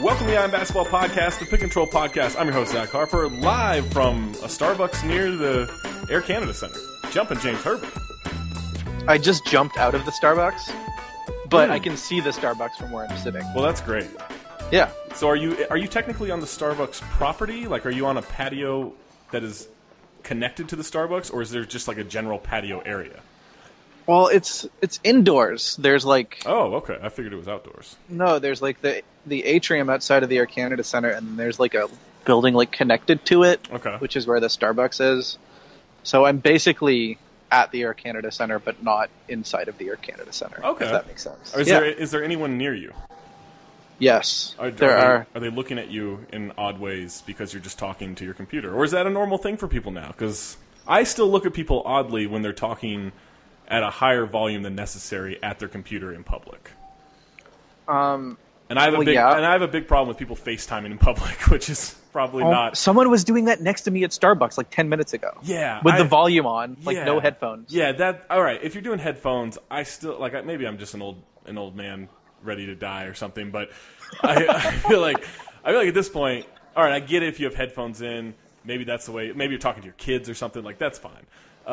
Welcome to the Iron Basketball Podcast, the Pick and Troll Podcast. I'm your host, Zach Harper, live from a Starbucks near the Air Canada Center. Jumping James Herbert. I just jumped out of the Starbucks, but I can see the Starbucks from where I'm sitting. Well, that's great. Yeah. So are you technically on the Starbucks property? Like, are you on a patio that is connected to the Starbucks, or is there just like a general patio area? Well, it's indoors. There's like... Oh, okay. I figured it was outdoors. No, there's like the atrium outside of the Air Canada Center, and there's like a building like connected to it, Okay. which is where the Starbucks is. So I'm basically at the Air Canada Center, but not inside of the Air Canada Center. Okay. If that makes sense. Is there anyone near you? Yes. Are they looking at you in odd ways because you're just talking to your computer? Or is that a normal thing for people now? Because I still look at people oddly when they're talking at a higher volume than necessary at their computer in public. And I have a big problem with people FaceTiming in public, which is probably not. Someone was doing that next to me at Starbucks like 10 minutes ago. Yeah, with the volume on, like no headphones. Yeah, all right. If you're doing headphones, I still maybe I'm just an old man ready to die or something. But I feel like at this point, all right, I get it if you have headphones in. Maybe that's the way. Maybe you're talking to your kids or something. Like that's fine.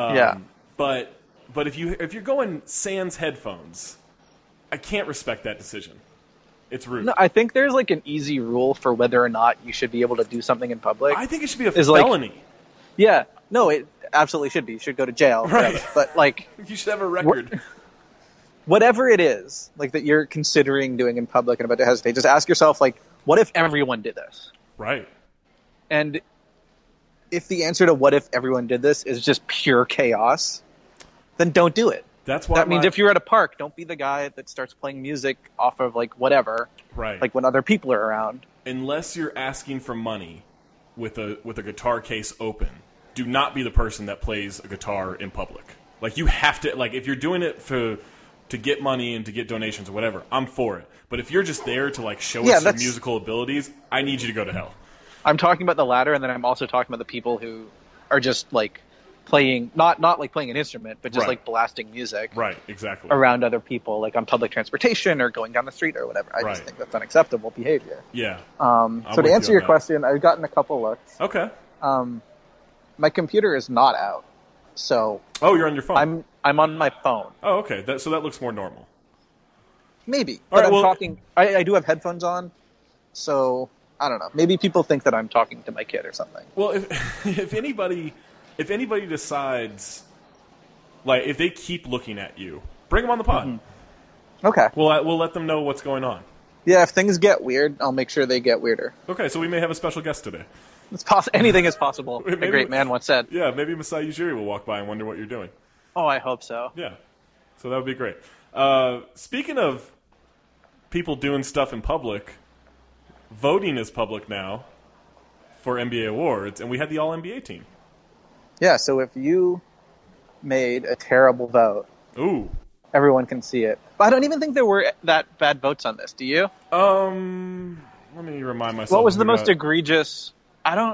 But if you're going sans headphones, I can't respect that decision. It's rude. No, I think there's like an easy rule for whether or not you should be able to do something in public. I think it should be a felony. Yeah, no, it absolutely should be. You should go to jail. Right. But like, you should have a record. Whatever it is, like that you're considering doing in public and about to hesitate, just ask yourself, like, what if everyone did this? Right. And if the answer to what if everyone did this is just pure chaos, then don't do it. That means if you're at a park, don't be the guy that starts playing music off of like whatever, right? Like when other people are around. Unless you're asking for money with a guitar case open, do not be the person that plays a guitar in public. Like you have to, like if you're doing it to get money and to get donations or whatever, I'm for it. But if you're just there to like show us your musical abilities, I need you to go to hell. I'm talking about the latter, and then I'm also talking about the people who are just like playing, not like playing an instrument, but just like blasting music. Right, exactly. Around other people, like on public transportation or going down the street or whatever. I just think that's unacceptable behavior. Yeah. So to answer your question, I've gotten a couple looks. Okay. My computer is not out, so. Oh, you're on your phone. I'm on my phone. Oh, okay. So that looks more normal. Maybe. But I'm talking. I do have headphones on, so I don't know. Maybe people think that I'm talking to my kid or something. Well, if anybody decides, like, if they keep looking at you, bring them on the pod. Mm-hmm. Okay. We'll let them know what's going on. Yeah, if things get weird, I'll make sure they get weirder. Okay, so we may have a special guest today. It's anything is possible. A great man once said. Yeah, maybe Masai Ujiri will walk by and wonder what you're doing. Oh, I hope so. Yeah, so that would be great. Speaking of people doing stuff in public, voting is public now for NBA awards, and we had the All-NBA team. Yeah, so if you made a terrible vote, everyone can see it. But I don't even think there were that bad votes on this. Do you? Let me remind myself. What was the most egregious? Yeah,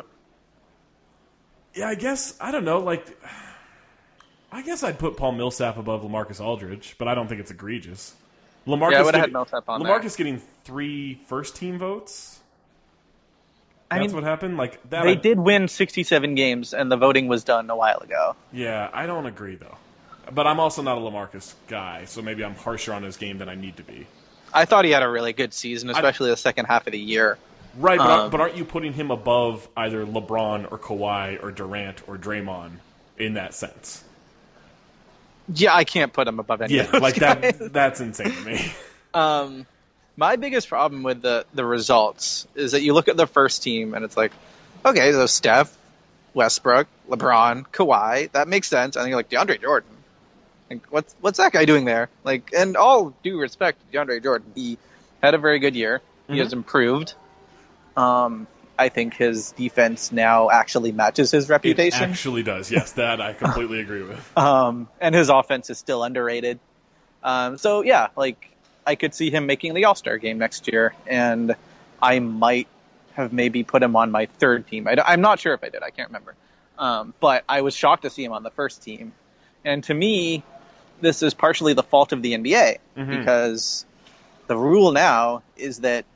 I guess I don't know. Like, I guess I'd put Paul Millsap above LaMarcus Aldridge, but I don't think it's egregious. I would have had Millsap on LaMarcus getting 3 first-team votes. That's what happened? Like that. They did win 67 games, and the voting was done a while ago. Yeah, I don't agree, though. But I'm also not a LaMarcus guy, so maybe I'm harsher on his game than I need to be. I thought he had a really good season, especially the second half of the year. Right, but aren't you putting him above either LeBron or Kawhi or Durant or Draymond in that sense? Yeah, I can't put him above any of those guys. That's insane to me. My biggest problem with the results is that you look at the first team and it's like, okay, so Steph, Westbrook, LeBron, Kawhi, that makes sense. And then you're like, DeAndre Jordan. Like, what's that guy doing there? Like, and all due respect to DeAndre Jordan, he had a very good year. He has improved. I think his defense now actually matches his reputation. It actually does, yes. That I completely agree with. And his offense is still underrated. So, yeah, like, I could see him making the All-Star game next year, and I might have maybe put him on my third team. I'm not sure if I did. I can't remember. But I was shocked to see him on the first team. And to me, this is partially the fault of the NBA, because the rule now is that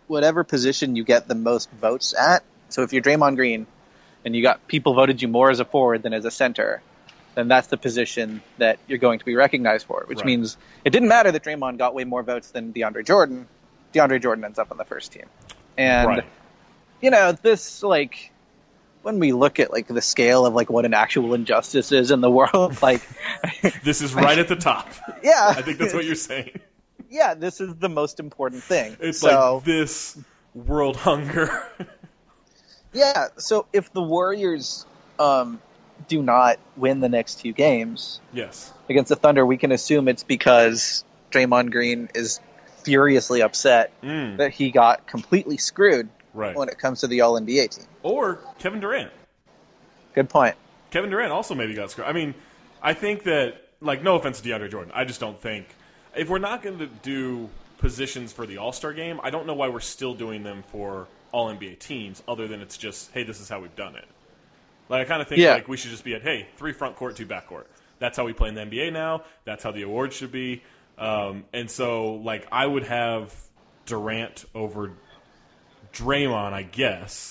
whatever position you get the most votes at. So if you're Draymond Green and you got people voted you more as a forward than as a center, then that's the position that you're going to be recognized for, which means it didn't matter that Draymond got way more votes than DeAndre Jordan. DeAndre Jordan ends up on the first team. And, this, like, when we look at, like, the scale of, like, what an actual injustice is in the world, like... this is right at the top. Yeah. I think that's what you're saying. Yeah, this is the most important thing. It's like this world hunger. Yeah, so if the Warriors do not win the next 2 games against the Thunder, we can assume it's because Draymond Green is furiously upset that he got completely screwed when it comes to the All-NBA team. Or Kevin Durant. Good point. Kevin Durant also maybe got screwed. I mean, I think that, like, no offense to DeAndre Jordan, I just don't think... If we're not going to do positions for the All-Star game, I don't know why we're still doing them for All-NBA teams, other than it's just, hey, this is how we've done it. Like, I kind of think like we should just be at, hey, 3 front court, 2 back court. That's how we play in the NBA now. That's how the awards should be. And so, like, I would have Durant over Draymond, I guess.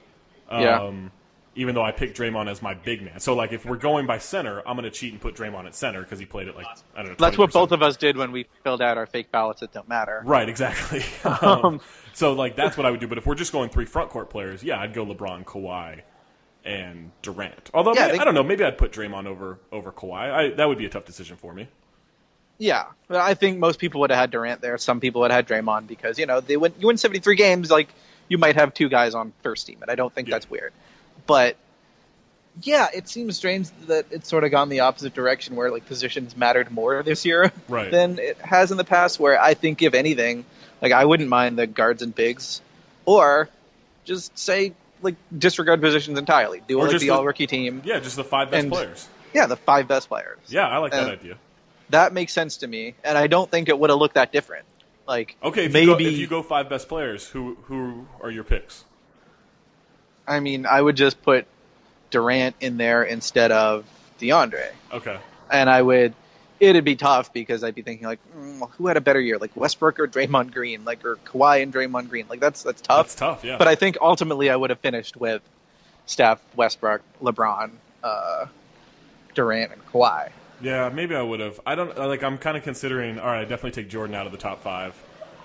Even though I picked Draymond as my big man. So, like, if we're going by center, I'm going to cheat and put Draymond at center because he played it, like, I don't know, 20%. That's what both of us did when we filled out our fake ballots that don't matter. Right, exactly. So, like, that's what I would do. But if we're just going 3 front court players, I'd go LeBron, Kawhi, and Durant. Although, I don't know, maybe I'd put Draymond over Kawhi. That would be a tough decision for me. Yeah, but I think most people would have had Durant there. Some people would have had Draymond because, you win 73 games, like, you might have 2 guys on first team, and I don't think that's weird. But, it seems strange that it's sort of gone the opposite direction where, like, positions mattered more this year than it has in the past, where I think, if anything, like, I wouldn't mind the guards and bigs, or just say, like, disregard positions entirely. Do it like the all-rookie team. Yeah, just the 5 best players. Yeah, the 5 best players. Yeah, I like that idea. That makes sense to me, and I don't think it would have looked that different. Like, okay, if you go 5 best players, who are your picks? I mean, I would just put Durant in there instead of DeAndre. Okay. And it'd be tough because I'd be thinking, like, who had a better year? Like, Westbrook or Draymond Green? Like, or Kawhi and Draymond Green? Like, that's tough. That's tough, yeah. But I think ultimately I would have finished with Steph, Westbrook, LeBron, Durant, and Kawhi. Yeah, maybe I would have. I'm kind of considering, all right, I'd definitely take Jordan out of the top 5.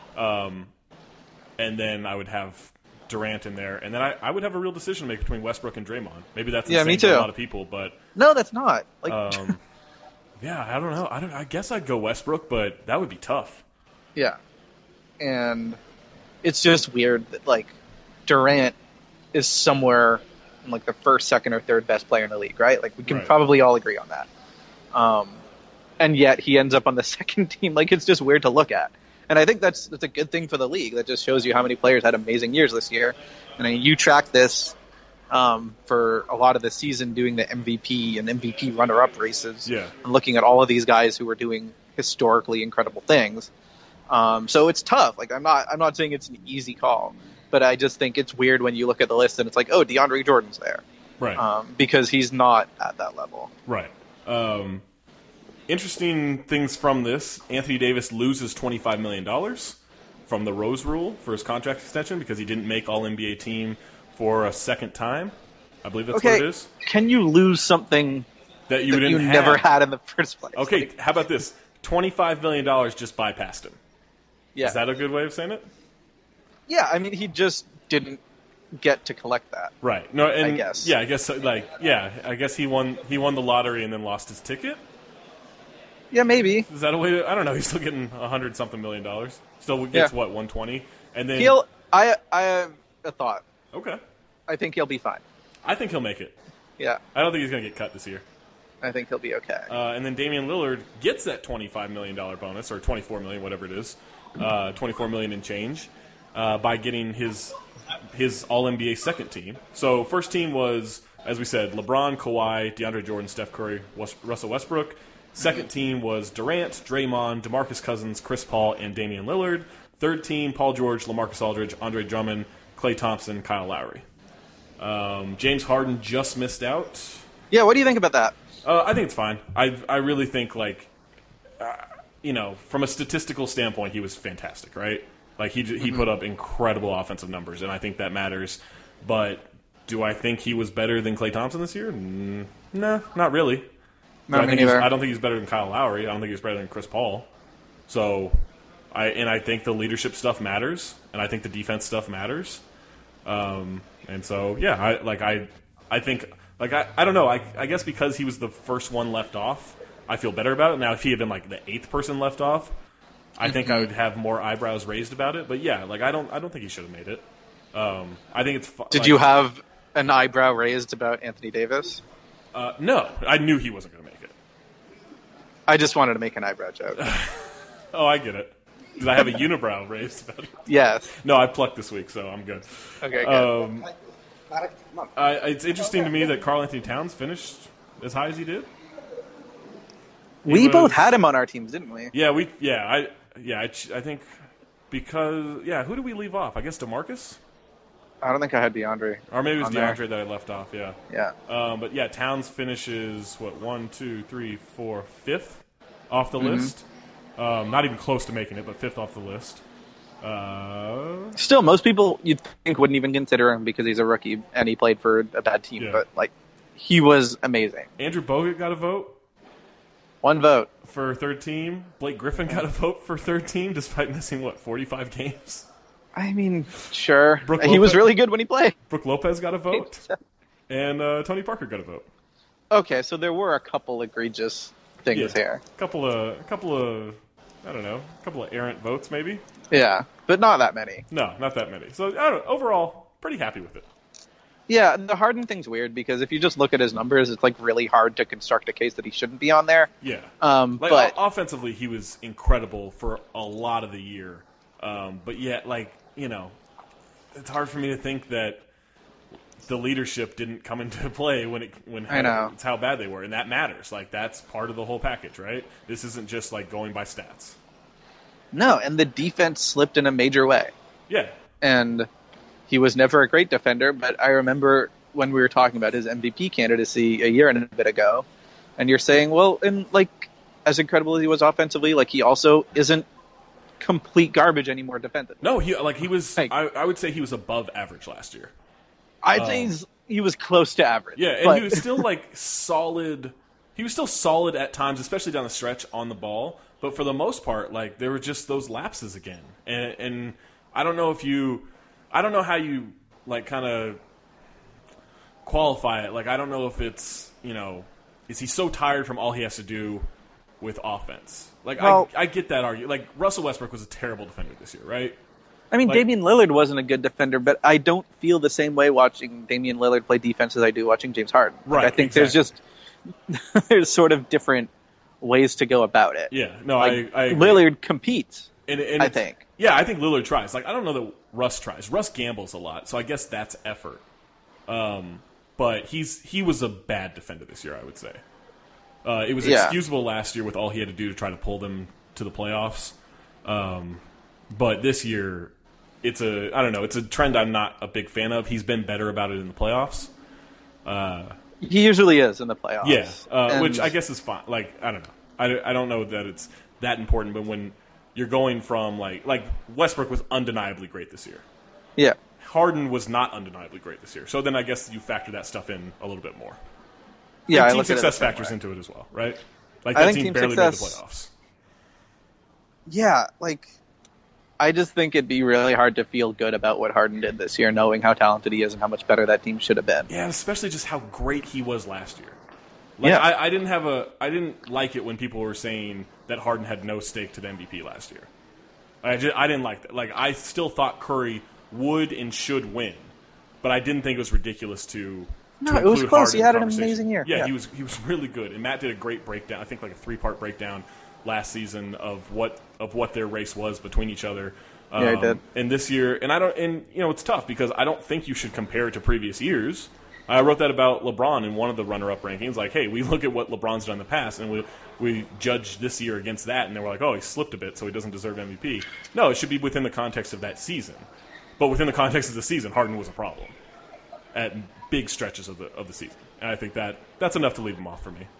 And then I would have Durant in there. And then I would have a real decision to make between Westbrook and Draymond. Maybe that's insane me too. to a lot of people, but... No, that's not. Like, I don't know. I guess I'd go Westbrook, but that would be tough. Yeah. And it's just weird that, like, Durant is somewhere in, like, the first, second, or third best player in the league, right? Like, we can probably all agree on that. And yet he ends up on the second team. Like, it's just weird to look at. And I think that's a good thing for the league. That just shows you how many players had amazing years this year. And I mean, you track this for a lot of the season doing the MVP and MVP runner-up races. Yeah. And looking at all of these guys who were doing historically incredible things. So it's tough. Like, I'm not saying it's an easy call. But I just think it's weird when you look at the list and it's like, oh, DeAndre Jordan's there. Right. Because he's not at that level. Right. Interesting things from this. Anthony Davis loses $25 million from the Rose Rule for his contract extension because he didn't make All-NBA team for a second time. I believe that's what it is. Can you lose something that you never had in the first place? Okay, like, how about this? $25 million just bypassed him. Yeah. Is that a good way of saying it? Yeah, I mean, he just didn't get to collect that. Right. No, and I guess. Yeah, I guess he won the lottery and then lost his ticket. Yeah, maybe. Is that a way to... I don't know. He's still getting $100-something million. Still gets, what, 120? And then... I have a thought. Okay. I think he'll be fine. I think he'll make it. Yeah. I don't think he's going to get cut this year. I think he'll be okay. And then Damian Lillard gets that $25 million bonus, or $24 million, whatever it is. $24 million and change, by getting his All-NBA second team. So first team was, as we said, LeBron, Kawhi, DeAndre Jordan, Steph Curry, Russell Westbrook. Second team was Durant, Draymond, DeMarcus Cousins, Chris Paul, and Damian Lillard. Third team, Paul George, LaMarcus Aldridge, Andre Drummond, Klay Thompson, Kyle Lowry. James Harden just missed out. Yeah, what do you think about that? I think it's fine. I really think, like, from a statistical standpoint, he was fantastic, right? Like he put up incredible offensive numbers, and I think that matters. But do I think he was better than Klay Thompson this year? No, not really. No, me neither. I don't think he's better than Kyle Lowry. I don't think he's better than Chris Paul. So, I think the leadership stuff matters, and I think the defense stuff matters. And so, yeah, I think, like, I don't know. I guess because he was the first one left off, I feel better about it. Now, if he had been like the 8th person left off, I think I would have more eyebrows raised about it. But yeah, like I don't think he should have made it. I think it's. Did you have an eyebrow raised about Anthony Davis? No, I knew he wasn't going to make it. I just wanted to make an eyebrow joke. Oh, I get it. Did I have a unibrow raised about it? Yes. No, I plucked this week, so I'm good. Okay, good. It's interesting to me that Karl Anthony Towns finished as high as he did. We both had him on our teams, didn't we? Yeah, I think because who did we leave off? I guess DeMarcus. I don't think I had DeAndre. Or maybe it was DeAndre there. that I left off. Yeah. Yeah. But yeah, Towns finishes 1, 2, 3, 4, 5th off the list. Not even close to making it, but 5th off the list. Still, most people you'd think wouldn't even consider him because he's a rookie and he played for a bad team. Yeah. But like, he was amazing. Andrew Bogut got a vote. 1 vote For 3rd team. Blake Griffin got a vote for 3rd team despite missing, 45 games? I mean, sure. Brook He Lopez- was really good when he played. Brooke Lopez got a vote. And Tony Parker got a vote. Okay, so there were a couple egregious things here. A couple of, I don't know, a couple of errant votes maybe? Yeah, but not that many. No, not that many. So, I don't know, overall, pretty happy with it. Yeah, the Harden thing's weird because if you just look at his numbers, it's like really hard to construct a case that he shouldn't be on there. Yeah. But offensively, he was incredible for a lot of the year. But yet, it's hard for me to think that the leadership didn't come into play when I know. It's how bad they were, and that matters. Like, that's part of the whole package, right? This isn't just like going by stats. no, and the defense slipped in a major way. Yeah. And he was never a great defender, but I remember when we were talking about his MVP candidacy a year and a bit ago, and you're saying, well, and like as incredible as he was offensively, like he also isn't complete garbage anymore defensively. No, he was. Like- I would say he was above average last year. I'd say he was close to average. Yeah, and but, he was still solid. He was still solid at times, especially down the stretch on the ball. But for the most part, like there were just those lapses again, and I don't know how you like kind of qualify it. Like I don't know if it's is he so tired from all he has to do with offense? Like Well- I get that argument. Like Russell Westbrook was a terrible defender this year, right? I mean, like- Damian Lillard wasn't a good defender, but I don't feel the same way watching Damian Lillard play defense as I do watching James Harden. Like, Right, I think exactly. there's sort of different ways to go about it. Yeah, no, Like, I agree. Lillard competes. And I it's- think. Yeah, I think Lillard tries. Like, I don't know that Russ tries. Russ gambles a lot, so I guess that's effort. But he was a bad defender this year, I would say. It was Yeah. excusable last year with all he had to do to try to pull them to the playoffs. But this year, it's a trend I'm not a big fan of. He's been better about it in the playoffs. He usually is in the playoffs. Yeah, And- which I guess is fine. Like, I don't know. I don't know that it's that important, but when you're going from, like Westbrook was undeniably great this year. Yeah. Harden was not undeniably great this year. So then I guess you factor that stuff in a little bit more. Yeah, And I team look at it success the same factors way. into it as well, right? Like, I that think team team barely made the success- playoffs. Yeah, like, I just think it'd be really hard to feel good about what Harden did this year, knowing how talented he is and how much better that team should have been. Yeah, especially just how great he was last year. Like, Yeah. I didn't like it when people were saying that Harden had no stake to the MVP last year. I didn't like that. Like, I still thought Curry would and should win, but I didn't think it was ridiculous to. No, to it was include close. Harden He in had the an conversation. amazing year. Yeah, Yeah. he was really good, and Matt did a great breakdown. I think like a 3-part breakdown last season of what their race was between each other. Yeah, he did. And this year, it's tough because I don't think you should compare it to previous years. I wrote that about LeBron in one of the runner-up rankings. Like, hey, we look at what LeBron's done in the past, and we judge this year against that, and then we're like, oh, he slipped a bit, so he doesn't deserve MVP. No, it should be within the context of that season. But within the context of the season, Harden was a problem at big stretches of the season, and I think that's enough to leave him off for me.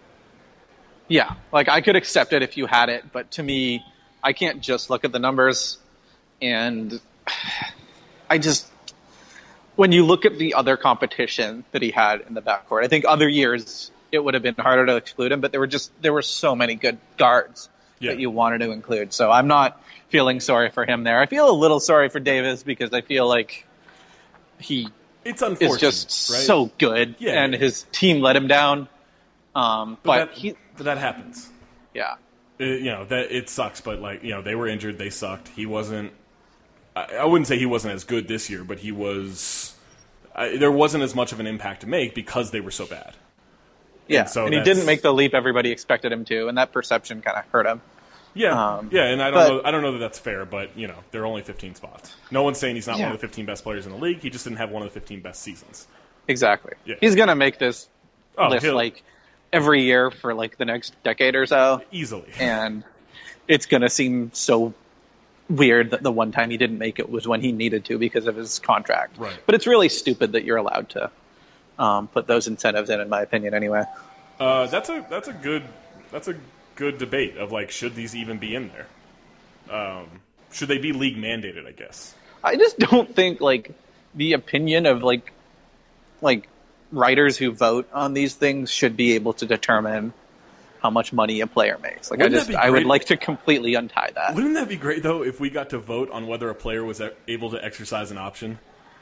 Yeah, like I could accept it if you had it, but to me, I can't just look at the numbers And I just, when you look at the other competition that he had in the backcourt, I think other years it would have been harder to exclude him, but there were so many good guards that you wanted to include. So I'm not feeling sorry for him there. I feel a little sorry for Davis because I feel like it's is just so good, and his team let him down. But that happens. Yeah. That it sucks, but they were injured, they sucked. He wasn't. I wouldn't say he wasn't as good this year, but he was. There wasn't as much of an impact to make because they were so bad. Yeah, and he didn't make the leap everybody expected him to, and that perception kind of hurt him. Yeah, and I don't know that that's fair, but there are only 15 spots. No one's saying he's not one of the 15 best players in the league. He just didn't have one of the 15 best seasons. Exactly. Yeah. He's gonna make this list every year for the next decade or so, easily. And it's gonna seem so weird that the one time he didn't make it was when he needed to because of his contract. Right. But it's really stupid that you're allowed to put those incentives in my opinion. Anyway, that's a good debate of should these even be in there? Should they be league mandated? I guess. I just don't think the opinion of writers who vote on these things should be able to determine how much money a player makes. I would like to completely untie that. Wouldn't that be great though if we got to vote on whether a player was able to exercise an option?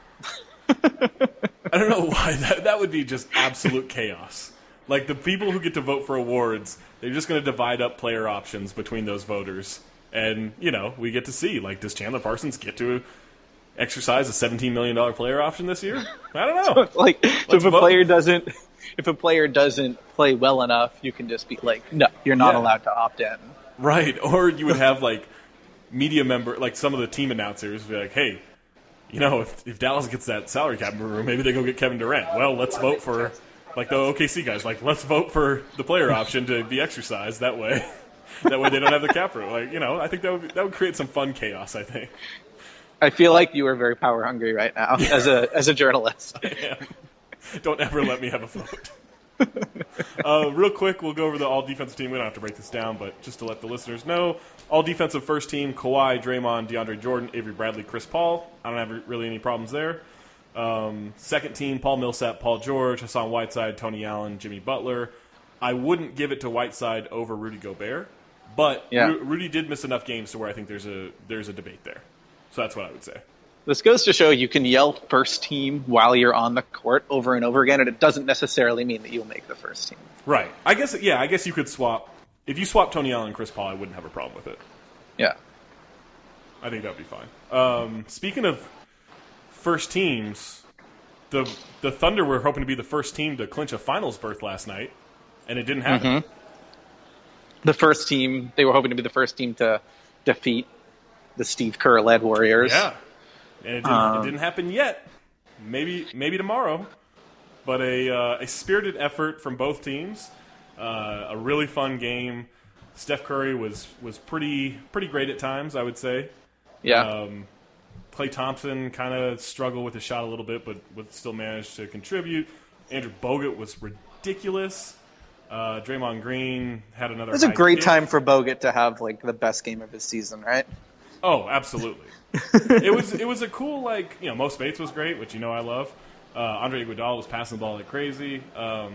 I don't know why that would be just absolute chaos. The people who get to vote for awards, they're just going to divide up player options between those voters. And, we get to see, does Chandler Parsons get to exercise a $17 million player option this year? I don't know. So if a player doesn't play well enough, you can just be no, you're not allowed to opt in. Right. Or you would have, media member, some of the team announcers be hey, if Dallas gets that salary cap room, maybe they go get Kevin Durant. Well, let's vote for... the OKC guys, let's vote for the player option to be exercised that way. That way they don't have the cap room. I think that would create some fun chaos, I think. I feel like you are very power hungry right now as a journalist. Yeah. Don't ever let me have a vote. Real quick, we'll go over the all-defensive team. We don't have to break this down, but just to let the listeners know, all-defensive first team, Kawhi, Draymond, DeAndre Jordan, Avery Bradley, Chris Paul. I don't have really any problems there. Second team, Paul Millsap, Paul George, Hassan Whiteside, Tony Allen, Jimmy Butler. I wouldn't give it to Whiteside over Rudy Gobert, but Rudy did miss enough games to where I think there's a debate there. So that's what I would say. This goes to show you can yell first team while you're on the court over and over again, and it doesn't necessarily mean that you'll make the first team. Right. I guess you could swap. If you swap Tony Allen and Chris Paul, I wouldn't have a problem with it. Yeah. I think that would be fine. Speaking of first teams, the Thunder were hoping to be the first team to clinch a finals berth last night, and it didn't happen. Mm-hmm. The first team, they were hoping to be the first team to defeat the Steve Kerr-led Warriors. Yeah, and it didn't happen yet. Maybe tomorrow, but a spirited effort from both teams. A really fun game. Steph Curry was pretty great at times, I would say. Yeah. Klay Thompson kind of struggled with his shot a little bit, but still managed to contribute. Andrew Bogut was ridiculous. Draymond Green had another. It was a great time for Bogut to have the best game of his season, right? Oh, absolutely. It was a cool Mo Spates was great, which I love. Andre Iguodala was passing the ball like crazy.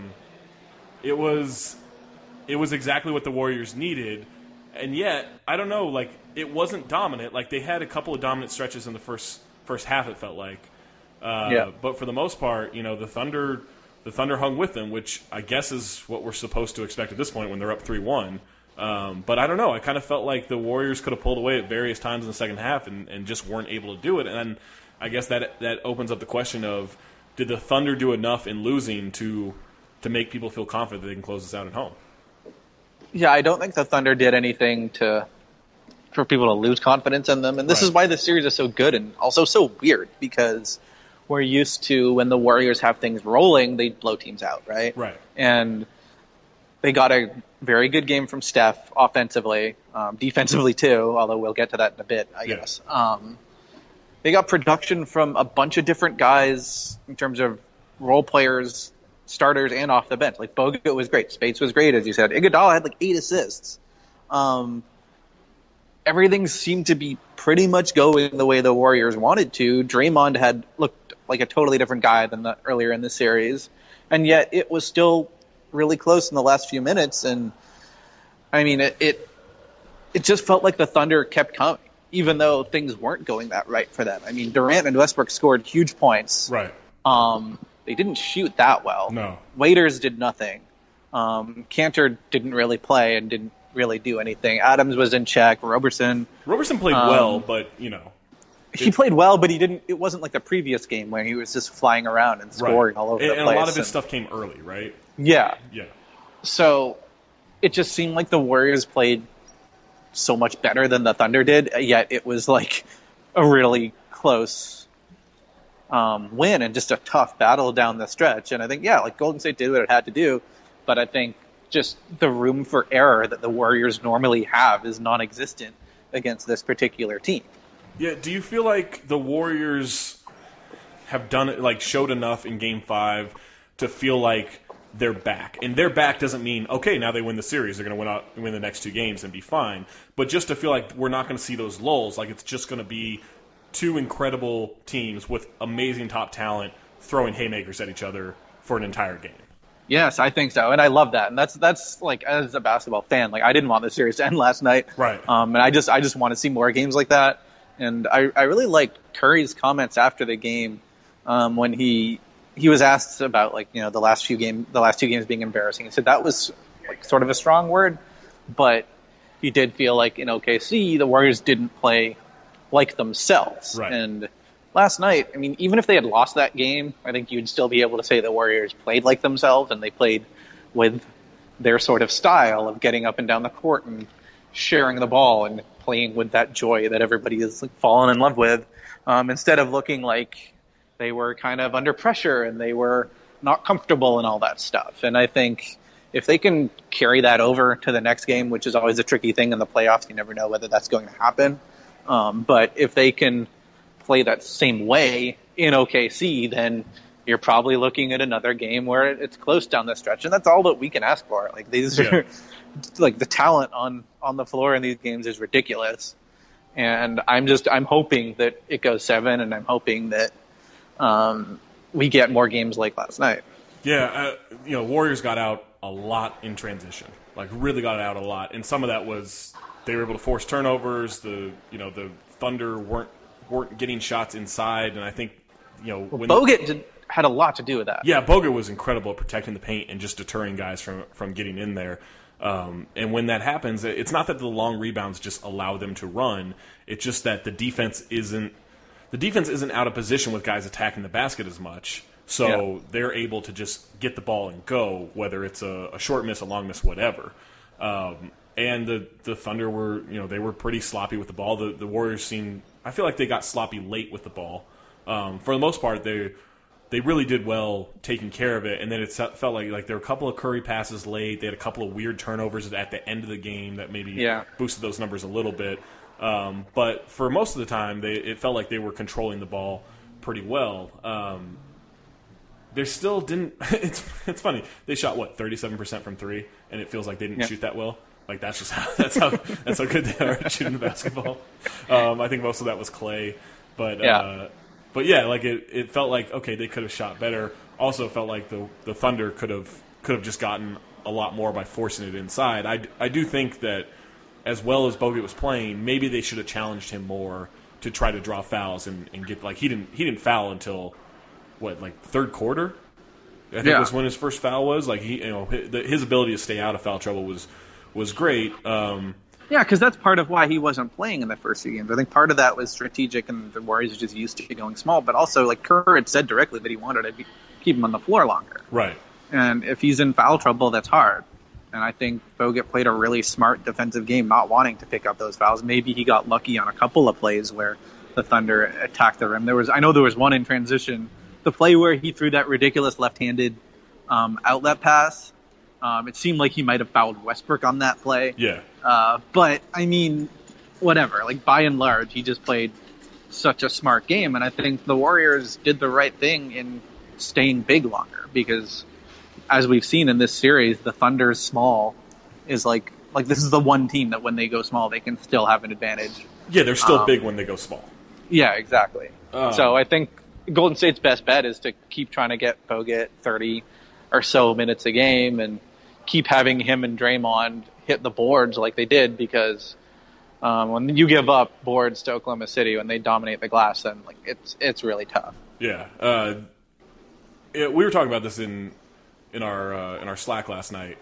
It was exactly what the Warriors needed. And yet, I don't know, it wasn't dominant. They had a couple of dominant stretches in the first half, it felt like. But for the most part, the Thunder hung with them, which I guess is what we're supposed to expect at this point when they're up 3-1. But I don't know. I kind of felt like the Warriors could have pulled away at various times in the second half and just weren't able to do it. And I guess that opens up the question of, did the Thunder do enough in losing to make people feel confident that they can close this out at home? Yeah, I don't think the Thunder did anything for people to lose confidence in them. And this is why this series is so good and also so weird, because we're used to when the Warriors have things rolling, they blow teams out, right? Right. And they got a very good game from Steph offensively, defensively too, although we'll get to that in a bit, I guess. They got production from a bunch of different guys in terms of role players, starters, and off the bench. Bogut was great. Spates was great, as you said. Iguodala had 8 assists. And everything seemed to be pretty much going the way the Warriors wanted to. Draymond had looked like a totally different guy than earlier in the series, and yet it was still really close in the last few minutes. And I mean, it just felt like the Thunder kept coming, even though things weren't going that right for them. I mean, Durant and Westbrook scored huge points. Right. They didn't shoot that well. No. Waiters did nothing. Cantor didn't really play and didn't really do anything. Adams was in check. Roberson played well, but he played well, but he didn't. It wasn't like the previous game where he was just flying around and scoring all over the place. And a lot of his stuff came early, right? Yeah. Yeah. So it just seemed like the Warriors played so much better than the Thunder did, yet it was like a really close win and just a tough battle down the stretch. And I think, like Golden State did what it had to do, but I think just the room for error that the Warriors normally have is non-existent against this particular team. Yeah, do you feel like the Warriors have done it, like showed enough in Game 5 to feel like they're back? And their back doesn't mean, okay, now they win the series, they're going to win the next 2 games and be fine. But just to feel like we're not going to see those lulls, like it's just going to be 2 incredible teams with amazing top talent throwing haymakers at each other for an entire game. Yes, I think so, and I love that. And that's like, as a basketball fan, like I didn't want the series to end last night, right? And I just want to see more games like that. And I really liked Curry's comments after the game when he was asked about like the last 2 games being embarrassing. He said that was like sort of a strong word, but he did feel like in OKC the Warriors didn't play like themselves. Right. And last night, I mean, even if they had lost that game, I think you'd still be able to say the Warriors played like themselves, and they played with their sort of style of getting up and down the court and sharing the ball and playing with that joy that everybody is like fallen in love with, instead of looking like they were kind of under pressure and they were not comfortable and all that stuff. And I think if they can carry that over to the next game, which is always a tricky thing in the playoffs, you never know whether that's going to happen. But if they can play that same way in OKC, then you're probably looking at another game where it's close down the stretch, and that's all that we can ask for. Like these are, like the talent on the floor in these games is ridiculous, and I'm hoping that it goes 7, and I'm hoping that we get more games like last night. Yeah, Warriors got out a lot in transition, like really got out a lot, and some of that was they were able to force turnovers. The Thunder weren't getting shots inside, and I think when Bogut had a lot to do with that. Yeah, Bogut was incredible at protecting the paint and just deterring guys from getting in there. And when that happens, it's not that the long rebounds just allow them to run. It's just that the defense isn't out of position with guys attacking the basket as much. So they're able to just get the ball and go, whether it's a short miss, a long miss, whatever. And the Thunder were, they were pretty sloppy with the ball. The Warriors I feel like they got sloppy late with the ball. For the most part, they really did well taking care of it. And then it felt like there were a couple of Curry passes late. They had a couple of weird turnovers at the end of the game that maybe boosted those numbers a little bit. But for most of the time, it felt like they were controlling the ball pretty well. They still didn't. It's funny. They shot 37% from 3, and it feels like they didn't shoot that well. Like that's just how good they are at shooting the basketball. I think most of that was Clay, but like it felt like okay, they could have shot better. Also felt like the Thunder could have just gotten a lot more by forcing it inside. I do think that as well as Bogut was playing, maybe they should have challenged him more to try to draw fouls and get like he didn't foul until third quarter. I think was when his first foul was. Like his ability to stay out of foul trouble was great. Because that's part of why he wasn't playing in the first 2 games. I think part of that was strategic, and the Warriors are just used to going small. But also, like Kerr had said directly that he wanted to keep him on the floor longer. Right. And if he's in foul trouble, that's hard. And I think Bogut played a really smart defensive game, not wanting to pick up those fouls. Maybe he got lucky on a couple of plays where the Thunder attacked the rim. I know there was one in transition, the play where he threw that ridiculous left-handed outlet pass. It seemed like he might have fouled Westbrook on that play. Yeah. But, I mean, whatever. Like, by and large, he just played such a smart game. And I think the Warriors did the right thing in staying big longer. Because, as we've seen in this series, the Thunder's small is like Like, this is the one team that when they go small, they can still have an advantage. Yeah, they're still big when they go small. Yeah, exactly. So I think Golden State's best bet is to keep trying to get Bogut 30 or so minutes a game and keep having him and Draymond hit the boards like they did, because when you give up boards to Oklahoma City, when they dominate the glass, then like it's really tough. Yeah. We were talking about this in our Slack last night.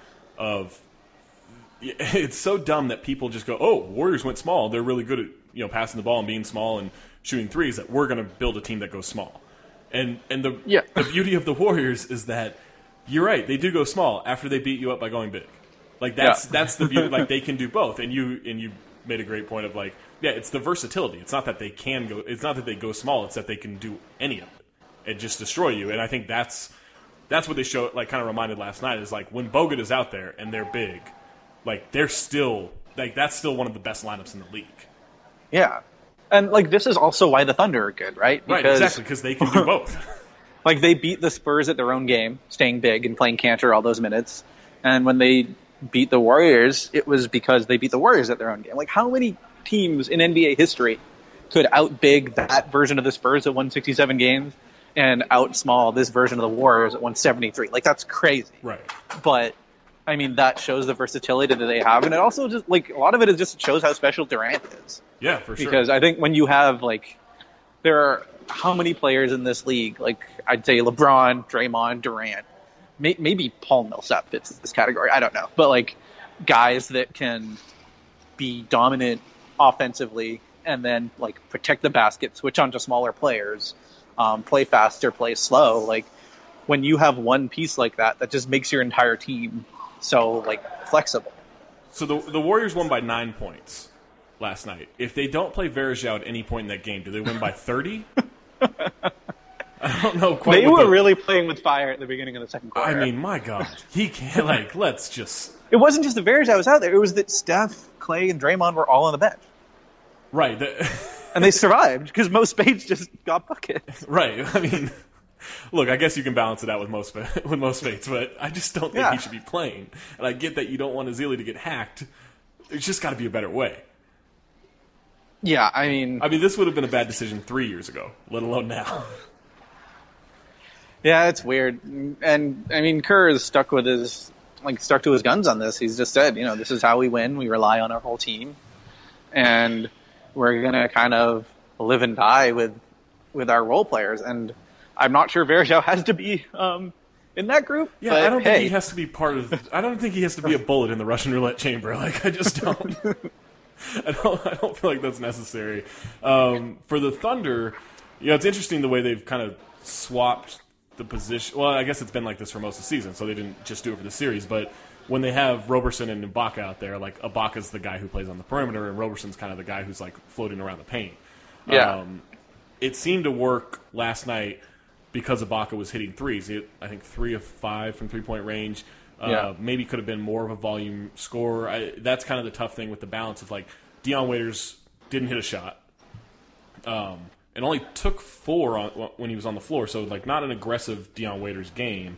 It's so dumb that people just go, "Oh, Warriors went small. They're really good at passing the ball and being small and shooting threes. That we're going to build a team that goes small." And the beauty of the Warriors is that you're right. They do go small after they beat you up by going big. Like that's the beauty. Like they can do both. And you made a great point of like, yeah, it's the versatility. It's not that they can go. It's not that they go small. It's that they can do any of it and just destroy you. And I think that's what they showed. Like kind of reminded last night is like when Bogut is out there and they're big, like they're still like that's still one of the best lineups in the league. Yeah, and like this is also why the Thunder are good, right? Right, exactly, because they can do both. Like they beat the Spurs at their own game, staying big and playing Cantor all those minutes, and when they beat the Warriors, it was because they beat the Warriors at their own game. Like how many teams in NBA history could out-big that version of the Spurs that won 67 games and out-small this version of the Warriors that won 73? Like that's crazy. Right. But I mean, that shows the versatility that they have, and it also just like a lot of it just shows how special Durant is. Yeah, for sure. Because I think when you have like, there are how many players in this league? Like I'd say LeBron, Draymond, Durant, maybe Paul Millsap fits this category. I don't know, but like guys that can be dominant offensively and then like protect the basket, switch onto smaller players, play faster, play slow. Like when you have one piece like that, that just makes your entire team so like flexible. So the Warriors won by 9 points last night. If they don't play Varejao at any point in that game, do they win by 30? I don't know quite. They were really playing with fire at the beginning of the second quarter. I mean, my God, he can't. Like, let's just. It wasn't just the Varejao was out there. It was that Steph, Clay, and Draymond were all on the bench. Right. And they survived because Mo Spades just got buckets. Right. I mean, look, I guess you can balance it out with Mo Spades, but I just don't think he should be playing. And I get that you don't want Ezeli to get hacked. There's just got to be a better way. Yeah, I mean, this would have been a bad decision 3 years ago, let alone now. Yeah, it's weird. And I mean, Kerr is stuck to his guns on this. He's just said, this is how we win. We rely on our whole team, and we're gonna kind of live and die with our role players. And I'm not sure Varejao has to be in that group. Yeah, but I don't think he has to be part of. I don't think he has to be a bullet in the Russian roulette chamber. Like I just don't. I don't feel like that's necessary. For the Thunder, it's interesting the way they've kind of swapped the position. Well, I guess it's been like this for most of the season, so they didn't just do it for the series. But when they have Roberson and Ibaka out there, like Ibaka's the guy who plays on the perimeter, and Roberson's kind of the guy who's like floating around the paint. Yeah. It seemed to work last night because Ibaka was hitting threes. He hit, I think, 3 of 5 from three-point range. Maybe could have been more of a volume scorer. That's kind of the tough thing with the balance of like Dion Waiters didn't hit a shot. And only took 4 when he was on the floor, so like not an aggressive Dion Waiters game.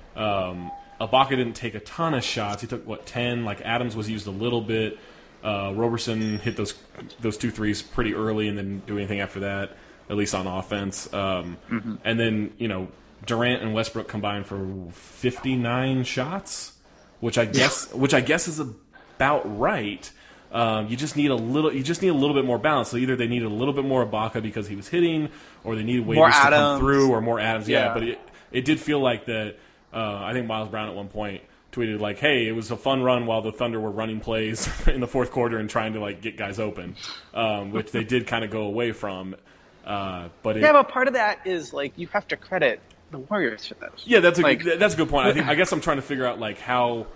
Ibaka didn't take a ton of shots. He took 10. Like Adams was used a little bit. Roberson hit those 2 threes pretty early and didn't do anything after that, at least on offense. And then Durant and Westbrook combined for 59 shots, which I guess is about right. You just need a little bit more balance. So either they needed a little bit more Ibaka because he was hitting, or they needed Waiters to come through, or more Adams. Yeah, but it did feel like that. I think Miles Brown at one point tweeted like, "Hey, it was a fun run while the Thunder were running plays in the fourth quarter and trying to like get guys open," which they did kind of go away from. But part of that is like you have to credit the Warriors for those. Yeah, that's a good point. I guess I'm trying to figure out like how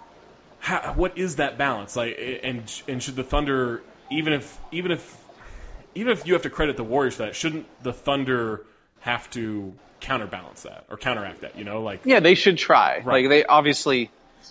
what is that balance like, and should the Thunder even if you have to credit the Warriors for that, shouldn't the Thunder have to counterbalance that or counteract that? Like they should try. Right. Like they obviously,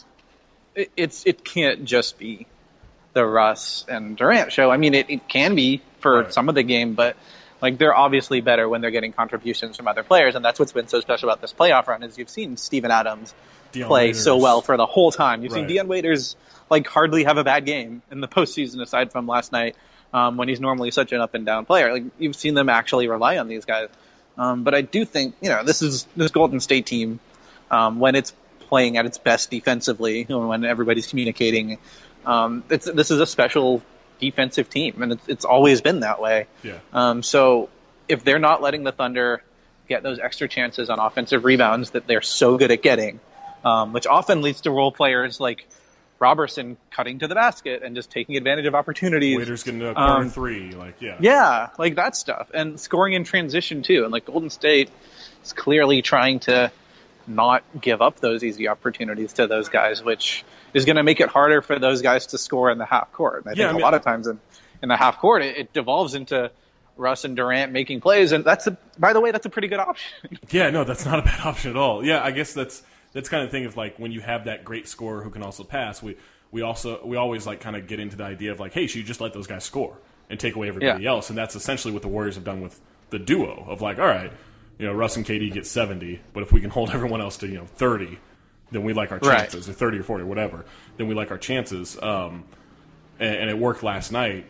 it can't just be the Russ and Durant show. I mean, it can be for some of the game, but like they're obviously better when they're getting contributions from other players, and that's what's been so special about this playoff run is you've seen Steven Adams play so Waiters. well for the whole time. You've Right. seen Deion Waiters like hardly have a bad game in the postseason aside from last night, when he's normally such an up and down player. Like you've seen them actually rely on these guys. But I do think, this Golden State team, when it's playing at its best defensively, when everybody's communicating, this is a special defensive team, and it's always been that way. Yeah. So if they're not letting the Thunder get those extra chances on offensive rebounds that they're so good at getting, which often leads to role players like Robertson cutting to the basket and just taking advantage of opportunities. Waiters getting a corner three, Yeah, like that stuff. And scoring in transition, too. And, Golden State is clearly trying to not give up those easy opportunities to those guys, which is going to make it harder for those guys to score in the half court. And I think a lot of times in the half court, it devolves into Russ and Durant making plays. And by the way, that's a pretty good option. Yeah, no, that's not a bad option at all. Yeah, I guess that's kind of thing of when you have that great scorer who can also pass, we always kind of get into the idea of hey, should you just let those guys score and take away everybody else? And that's essentially what the Warriors have done with the duo of all right, Russ and KD get 70, but if we can hold everyone else to 30, then we like our chances, or 30 or 40 or whatever, then we like our chances. And it worked last night.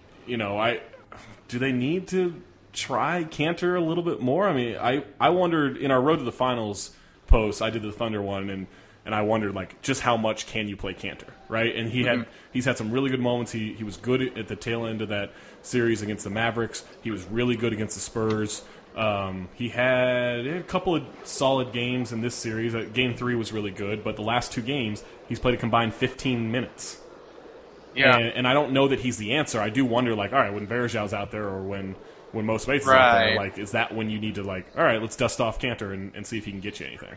Do they need to try Cantor a little bit more? I mean, I wondered in our Road to the Finals post, I did the Thunder one, and I wondered just how much can you play Cantor, right? And he's had some really good moments. He was good at the tail end of that series against the Mavericks. He was really good against the Spurs. He had a couple of solid games in this series. Game 3 was really good, but the last 2 games he's played a combined 15 minutes. Yeah, and I don't know that he's the answer. I do wonder, all right, when Varejão's out there or when Mo Spates is out there, is that when you need to, all right, let's dust off Cantor and see if he can get you anything?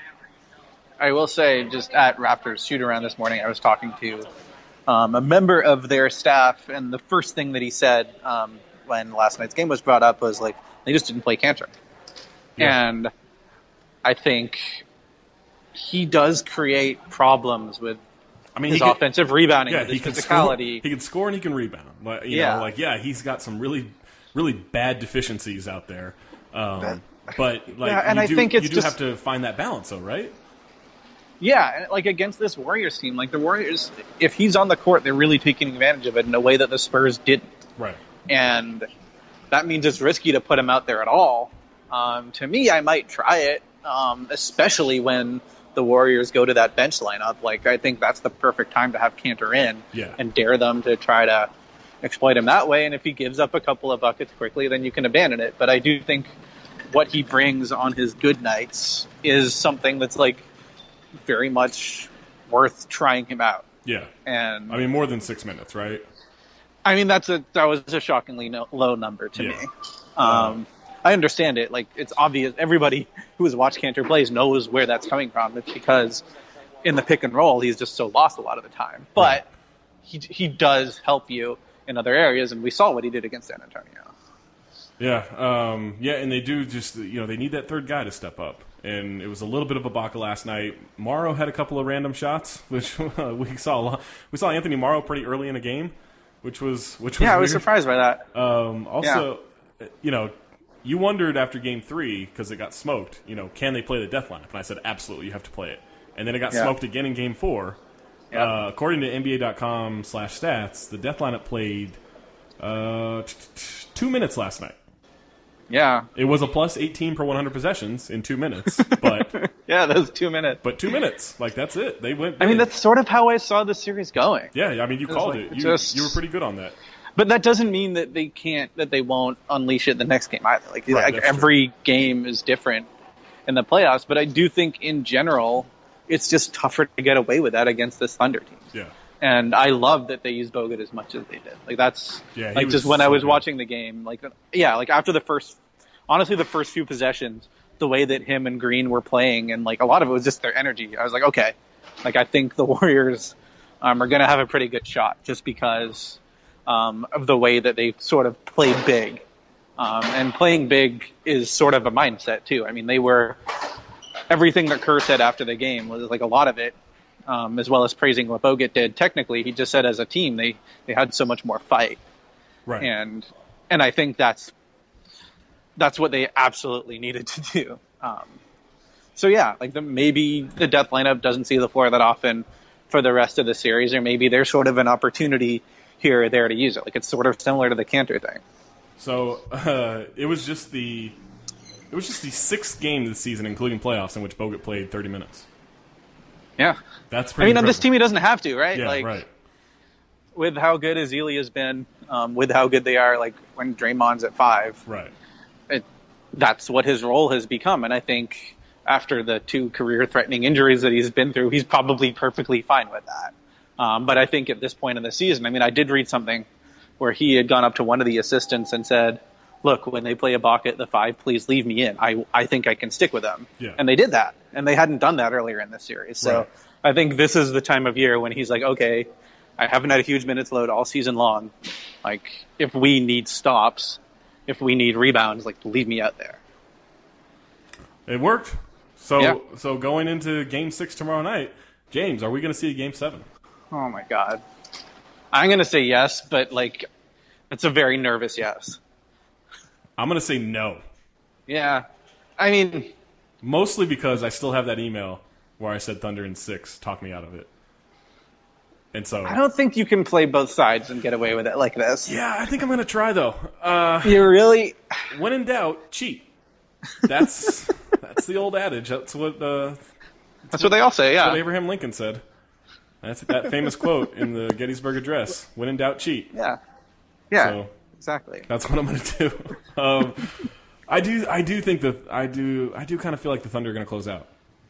I will say, just at Raptors shoot-around this morning, I was talking to a member of their staff, and the first thing that he said when last night's game was brought up was, they just didn't play Cantor. Yeah. And I think he does create problems with his offensive rebounding, with his physicality. He can score and he can rebound. He's got some really, really bad deficiencies out there. But I think you do have to find that balance, though, right? Yeah, against this Warriors team, the Warriors, if he's on the court, they're really taking advantage of it in a way that the Spurs didn't. Right. And that means it's risky to put him out there at all. To me, I might try it, especially when the Warriors go to that bench lineup. I think that's the perfect time to have Cantor in and dare them to try to exploit him that way. And if he gives up a couple of buckets quickly, then you can abandon it. But I do think what he brings on his good nights is something that's very much worth trying him out. Yeah. And I mean, more than 6 minutes, right? I mean, that was a shockingly low number to me. I understand it. It's obvious. Everybody who has watched Cantor plays knows where that's coming from. It's because in the pick and roll, he's just so lost a lot of the time. But he does help you in other areas, and we saw what he did against San Antonio. Yeah. And they do just, they need that third guy to step up. And it was a little bit of a Ibaka last night. Morrow had a couple of random shots, which we saw a lot. We saw Anthony Morrow pretty early in the game, which was I was weird. surprised by that. You wondered after Game 3, because it got smoked, can they play the death lineup? And I said, absolutely, you have to play it. And then it got smoked again in Game 4. Yeah. According to NBA.com/stats, the death lineup played 2 minutes last night. Yeah. It was a plus 18 per 100 possessions in 2 minutes, but yeah, that was 2 minutes. But 2 minutes, that's it. They went big. I mean, that's sort of how I saw the series going. Yeah, I mean, you called it. You were pretty good on that. But that doesn't mean that they won't unleash it the next game either. Every game is different in the playoffs, but I do think in general it's just tougher to get away with that against this Thunder team. Yeah. And I love that they used Bogut as much as they did. That's just when I was watching the game, after the first few possessions, the way that him and Green were playing, and a lot of it was just their energy. I was okay, I think the Warriors are going to have a pretty good shot just because of the way that they sort of played big. And playing big is sort of a mindset too. I mean, they were everything that Kerr said after the game was a lot of it. As well as praising what Bogut did. Technically, he just said as a team they had so much more fight, right? And I think that's what they absolutely needed to do. So yeah, like maybe the death lineup doesn't see the floor that often for the rest of the series, or maybe there's sort of an opportunity here or there to use it. Like it's sort of similar to the Cantor thing. So it was just the sixth game of the season, including playoffs, in which Bogut played 30 minutes. Yeah, that's pretty. On this team he doesn't have to, right? Yeah, like, right. With how good Ezeli has been, with how good they are, like when Draymond's at 5, right? That's what his role has become, and I think after the 2 career-threatening injuries that he's been through, he's probably perfectly fine with that. But I think at this point in the season, I mean, I did read something where he had gone up to one of the assistants and said, look, when they play Ibaka at the 5, please leave me in. I think I can stick with them. Yeah. And they did that. And they hadn't done that earlier in this series. So right. I think this is the time of year when he's like, okay, I haven't had a huge minutes load all season long. Like, if we need stops, if we need rebounds, like, leave me out there. It worked. So going into Game 6 tomorrow night, James, are we going to see a Game 7? Oh, my God. I'm going to say yes, but, like, it's a very nervous yes. I'm going to say no. Yeah. I mean... Mostly because I still have that email where I said Thunder in 6. Talk me out of it. And so... I don't think you can play both sides and get away with it like this. Yeah, I think I'm going to try, though. You really... When in doubt, cheat. That's the old adage. That's what they all say, yeah. That's what Abraham Lincoln said. That's that famous quote in the Gettysburg Address. When in doubt, cheat. Yeah. Yeah, so exactly. That's what I'm going to do. I do think that I do kind of feel like the Thunder are going to close out.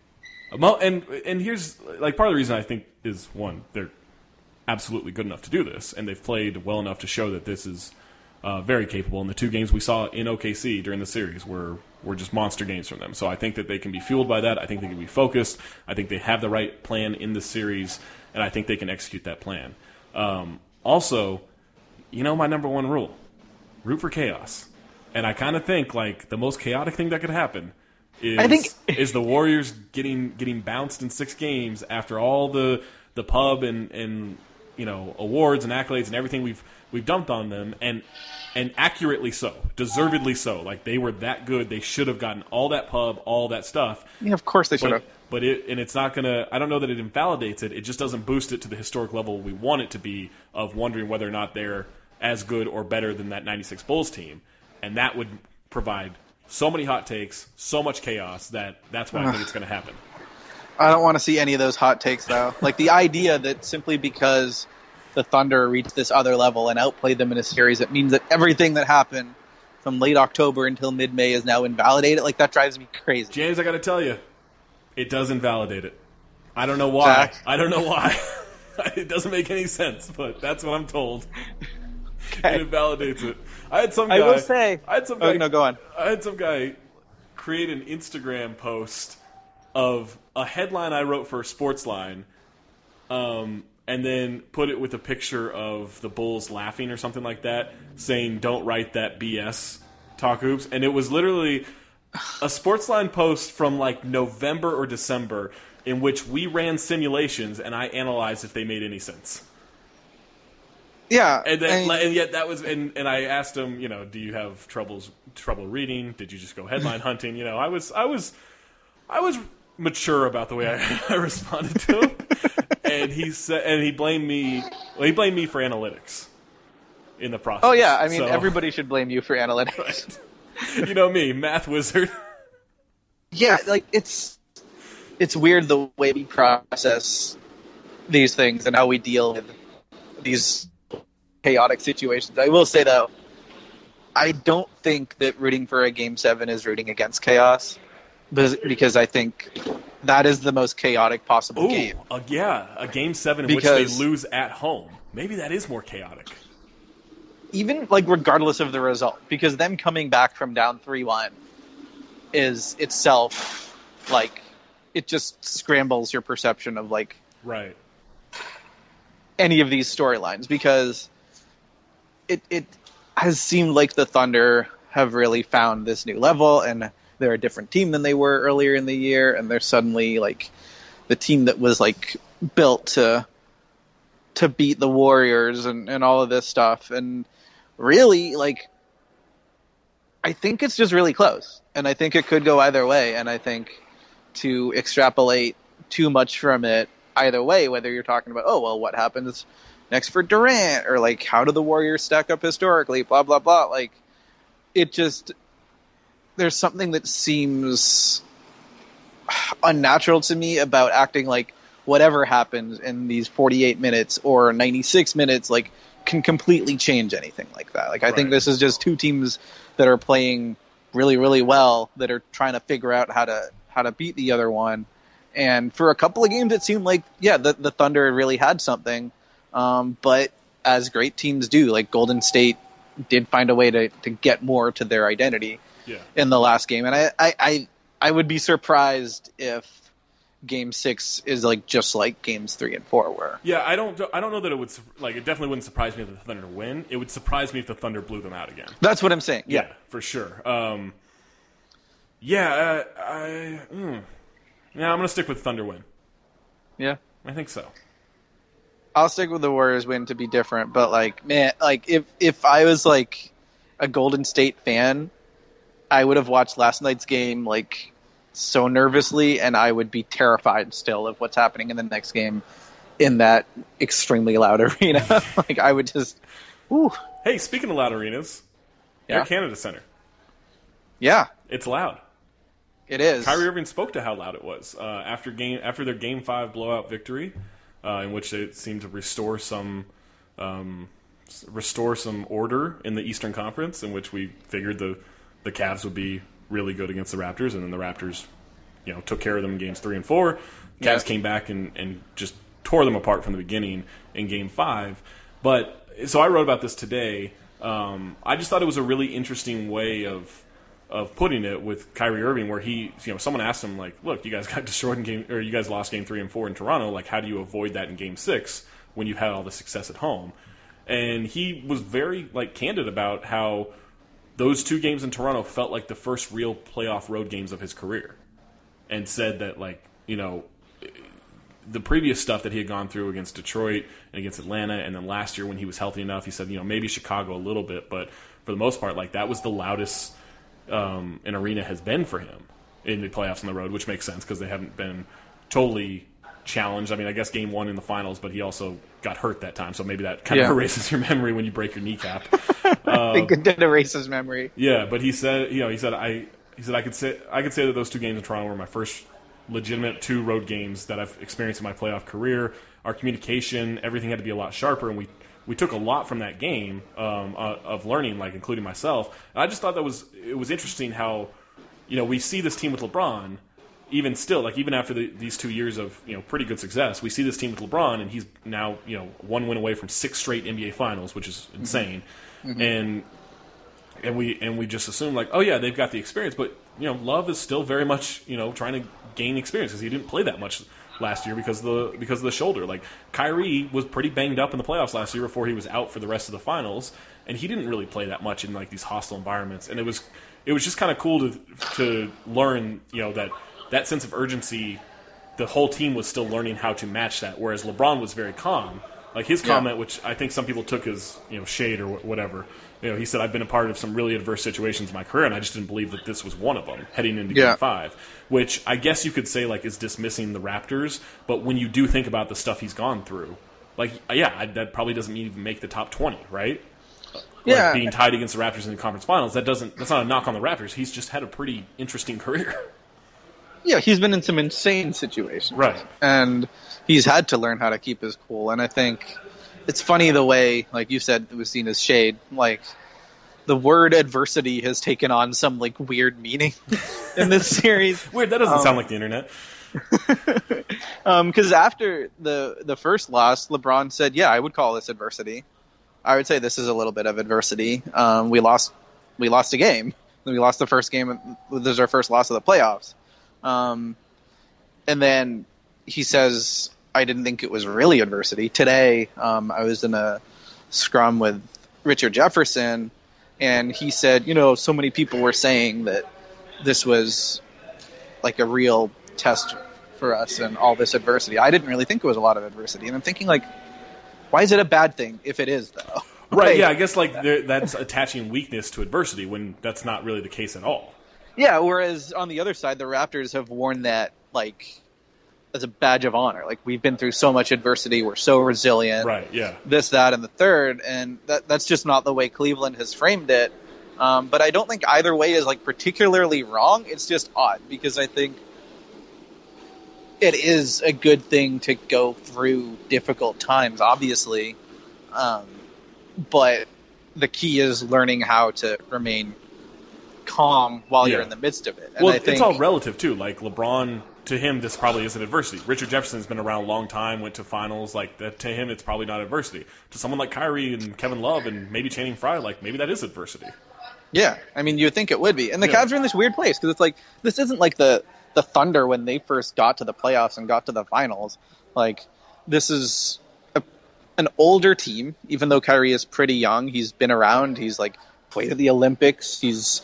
And here's like part of the reason I think is one, they're absolutely good enough to do this, and they've played well enough to show that this is very capable. And the 2 games we saw in OKC during the series were just monster games from them. So I think that they can be fueled by that. I think they can be focused. I think they have the right plan in the series, and I think they can execute that plan. Also, my number one rule, root for chaos. And I kind of think like the most chaotic thing that could happen is the Warriors getting bounced in 6 games after all the pub and awards and accolades and everything we've dumped on them, and accurately so, deservedly so. Like they were that good, they should have gotten all that pub, all that stuff. Yeah, of course they should have. But it's not gonna. I don't know that it invalidates it. It just doesn't boost it to the historic level we want it to be of wondering whether or not they're as good or better than that '96 Bulls team, and that would provide so many hot takes, so much chaos that's why I think it's going to happen. I don't want to see any of those hot takes, though. Like, the idea that simply because the Thunder reached this other level and outplayed them in a series, it means that everything that happened from late October until mid-May is now invalidated. Like, that drives me crazy. James, I got to tell you, it does invalidate it. I don't know why. Zach? I don't know why. It doesn't make any sense, but that's what I'm told. Okay. It invalidates it. I had some guy... I will say... go on. I had some guy create an Instagram post of a headline I wrote for Sportsline, and then put it with a picture of the Bulls laughing or something like that, saying, "Don't write that BS, Talk Hoops." And it was literally a Sportsline post from like November or December in which we ran simulations and I analyzed if they made any sense. Yeah, and yet that was, and I asked him, do you have trouble reading? Did you just go headline hunting? I was mature about the way I responded to him, and he blamed me. Well, he blamed me for analytics in the process. Oh yeah, I mean everybody should blame you for analytics. Right. You know me, math wizard. Yeah, like it's weird the way we process these things and how we deal with these chaotic situations. I will say though, I don't think that rooting for a Game 7 is rooting against chaos, because I think that is the most chaotic possible game. A Game 7 in which they lose at home. Maybe that is more chaotic. Even like regardless of the result, because them coming back from down 3-1 is itself like it just scrambles your perception of like right any of these storylines, because it has seemed like the Thunder have really found this new level, and they're a different team than they were earlier in the year, and they're suddenly like the team that was like built to beat the Warriors and all of this stuff. And really, like, I think it's just really close, and I think it could go either way. And I think to extrapolate too much from it either way, whether you're talking about, oh, well, what happens next for Durant, or like, how do the Warriors stack up historically, blah, blah, blah. Like, it just, there's something that seems unnatural to me about acting like whatever happens in these 48 minutes or 96 minutes, like, can completely change anything like that. Like, I think this is just two teams that are playing really, really well, that are trying to figure out how to beat the other one. And for a couple of games, it seemed like, yeah, the Thunder really had something. But as great teams do, like Golden State did find a way to get more to their identity in the last game. And I would be surprised if Game 6 is like just like Games 3 and 4 were. Yeah, I don't know that it would, like, it definitely wouldn't surprise me if the Thunder win. It would surprise me if the Thunder blew them out again. That's what I'm saying. Yeah, for sure. Yeah, I'm going to stick with Thunder win. Yeah. I think so. I'll stick with the Warriors win to be different, but like, man, like if I was like a Golden State fan, I would have watched last night's game like so nervously, and I would be terrified still of what's happening in the next game in that extremely loud arena. Like, I would just, whew. Hey, speaking of loud arenas, Air Canada Center. Yeah. It's loud. It is. Kyrie Irving spoke to how loud it was after their Game 5 blowout victory, in which they seemed to restore some order in the Eastern Conference, in which we figured the Cavs would be really good against the Raptors, and then the Raptors, took care of them in Games 3 and 4. Cavs came back and just tore them apart from the beginning in Game 5. But so I wrote about this today. I just thought it was a really interesting way of putting it with Kyrie Irving, where he, someone asked him, like, look, you guys got destroyed you guys lost Game 3 and 4 in Toronto. Like, how do you avoid that in Game 6 when you had all the success at home? And he was very, like, candid about how those two games in Toronto felt like the first real playoff road games of his career, and said that, like, the previous stuff that he had gone through against Detroit and against Atlanta, and then last year when he was healthy enough, he said, maybe Chicago a little bit, but for the most part, like, that was the loudest an arena has been for him in the playoffs on the road, which makes sense because they haven't been totally challenged. I mean, I guess Game 1 in the finals, but he also got hurt that time, so maybe that kind of erases your memory when you break your kneecap. I think it did erase his memory. Yeah, but he said, I could say that those two games in Toronto were my first legitimate 2 road games that I've experienced in my playoff career. Our communication, everything had to be a lot sharper, and we took a lot from that game of learning, like, including myself. And I just thought it was interesting how, we see this team with LeBron, even still, like, even after these 2 years of, pretty good success, we see this team with LeBron, and he's now, 1 win away from 6 straight NBA Finals, which is insane. Mm-hmm. And we just assume, like, oh yeah, they've got the experience, but Love is still very much trying to gain experience because he didn't play that much last year because of the shoulder. Like, Kyrie was pretty banged up in the playoffs last year before he was out for the rest of the finals, and he didn't really play that much in, like, these hostile environments. And it was just kind of cool to learn that sense of urgency. The whole team was still learning how to match that, whereas LeBron was very calm. Like, his comment, which I think some people took as shade or whatever. He said, I've been a part of some really adverse situations in my career, and I just didn't believe that this was one of them, heading into Game 5. Which I guess you could say, like, is dismissing the Raptors, but when you do think about the stuff he's gone through, like, that probably doesn't even make the top 20, right? Yeah. Like, being tied against the Raptors in the conference finals, that's not a knock on the Raptors. He's just had a pretty interesting career. Yeah, he's been in some insane situations. Right. And he's had to learn how to keep his cool, and I think it's funny the way, like you said, it was seen as shade. Like, the word adversity has taken on some, like, weird meaning in this series. Weird, that doesn't sound like the internet. Because after the first loss, LeBron said, yeah, I would call this adversity. I would say this is a little bit of adversity. We lost a game. We lost the first game. This is our first loss of the playoffs. And then he says, I didn't think it was really adversity. Today, I was in a scrum with Richard Jefferson, and he said, so many people were saying that this was like a real test for us and all this adversity. I didn't really think it was a lot of adversity. And I'm thinking, like, why is it a bad thing if it is, though? Right, like, yeah, I guess, like, that's attaching weakness to adversity when that's not really the case at all. Yeah, whereas on the other side, the Raptors have worn that like as a badge of honor. Like, we've been through so much adversity, we're so resilient, Right, yeah. this, that, and the third, and that's just not the way Cleveland has framed it. But I don't think either way is like particularly wrong. It's just odd because I think it is a good thing to go through difficult times, obviously. But the key is learning how to remain calm while you're in the midst of it. And well, I think, it's all relative, too. Like, LeBron, to him, this probably isn't adversity. Richard Jefferson's been around a long time, went to finals. Like, that, to him, it's probably not adversity. To someone like Kyrie and Kevin Love and maybe Channing Frye, like, maybe that is adversity. Yeah, I mean, you would think it would be. And the Cavs are in this weird place because it's like, this isn't like the Thunder when they first got to the playoffs and got to the finals. Like, this is an older team, even though Kyrie is pretty young. He's been around. He's, like, played at the Olympics. He's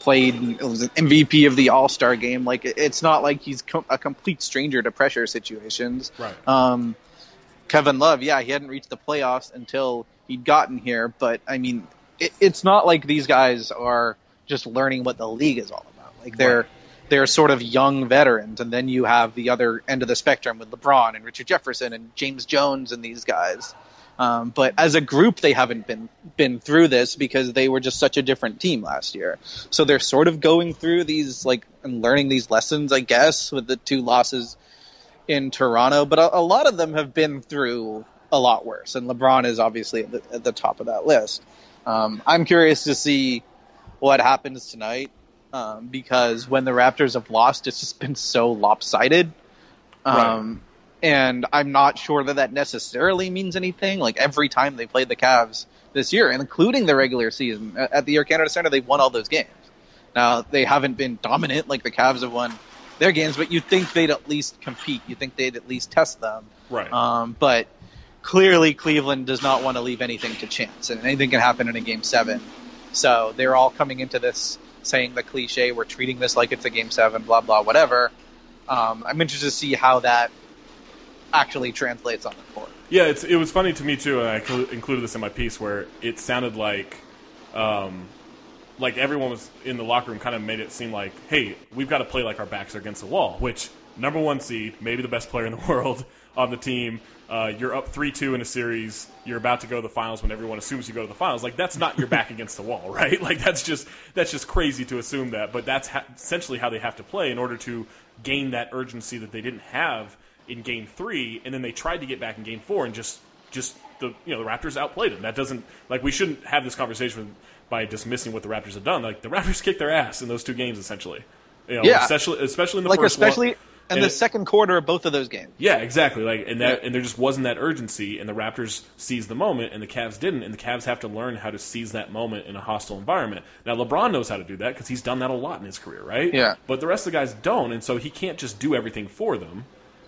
was an MVP of the All-Star game. Like, it's not like he's a complete stranger to pressure situations. Right. Kevin Love, he hadn't reached the playoffs until he'd gotten here. But, I mean, it's not like these guys are just learning what the league is all about. Like, they're sort of young veterans, and then you have the other end of the spectrum with LeBron and Richard Jefferson and James Jones and these guys. But as a group, they haven't been through this because they were just such a different team last year. So they're sort of going through these, like, and learning these lessons, I guess, with the 2 losses in Toronto. But a lot of them have been through a lot worse, and LeBron is obviously at the top of that list. I'm curious to see what happens tonight because when the Raptors have lost, it's just been so lopsided. Right. And I'm not sure that necessarily means anything. Like, every time they played the Cavs this year, including the regular season, at the Air Canada Center, they've won all those games. Now, they haven't been dominant like the Cavs have won their games, but you'd think they'd at least compete. You'd think they'd at least test them. Right. But clearly Cleveland does not want to leave anything to chance, and anything can happen in a Game 7. So they're all coming into this saying the cliche, we're treating this like it's a Game 7, blah, blah, whatever. I'm interested to see how that actually translates on the court. Yeah, it was funny to me, too, and I included this in my piece, where it sounded like everyone was in the locker room kind of made it seem like, hey, we've got to play like our backs are against the wall, which, number 1 seed, maybe the best player in the world on the team, you're up 3-2 in a series, you're about to go to the finals when everyone assumes you go to the finals. Like, that's not your back against the wall, right? Like, that's just crazy to assume that, but that's essentially how they have to play in order to gain that urgency that they didn't have in Game 3, and then they tried to get back in Game 4, and just the Raptors outplayed them. That doesn't, like, we shouldn't have this conversation by dismissing what the Raptors have done. Like, the Raptors kicked their ass in those 2 games, essentially. Especially in the first one. And the second quarter of both of those games. Yeah, exactly. Like, and there just wasn't that urgency, and the Raptors seized the moment, and the Cavs didn't. And the Cavs have to learn how to seize that moment in a hostile environment. Now, LeBron knows how to do that because he's done that a lot in his career, right? Yeah. But the rest of the guys don't, and so he can't just do everything for them.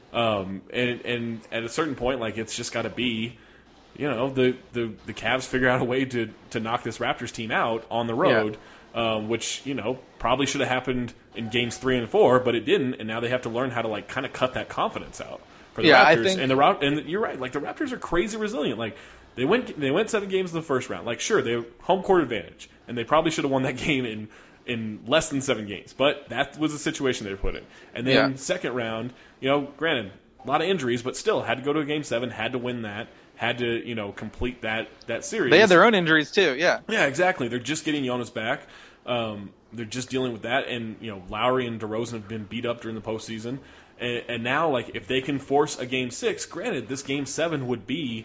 And at a certain point, like, it's just got to be, the Cavs figure out a way to knock this Raptors team out on the road. Yeah. Which, probably should have happened in games 3 and 4, but it didn't, and now they have to learn how to, like, kind of cut that confidence out for the Raptors. I think, and you're right, like, the Raptors are crazy resilient. Like, they went 7 games in the first round. Like, sure, they have home court advantage, and they probably should have won that game in less than 7 games, but that was the situation they were put in. And then second round, granted, a lot of injuries, but still had to go to a Game 7, had to win that. Had to, complete that series. They had their own injuries too, yeah. Yeah, exactly. They're just getting Jonas back. They're just dealing with that, and Lowry and DeRozan have been beat up during the postseason, and now, like, if they can force a Game 6, granted, this Game 7 would be,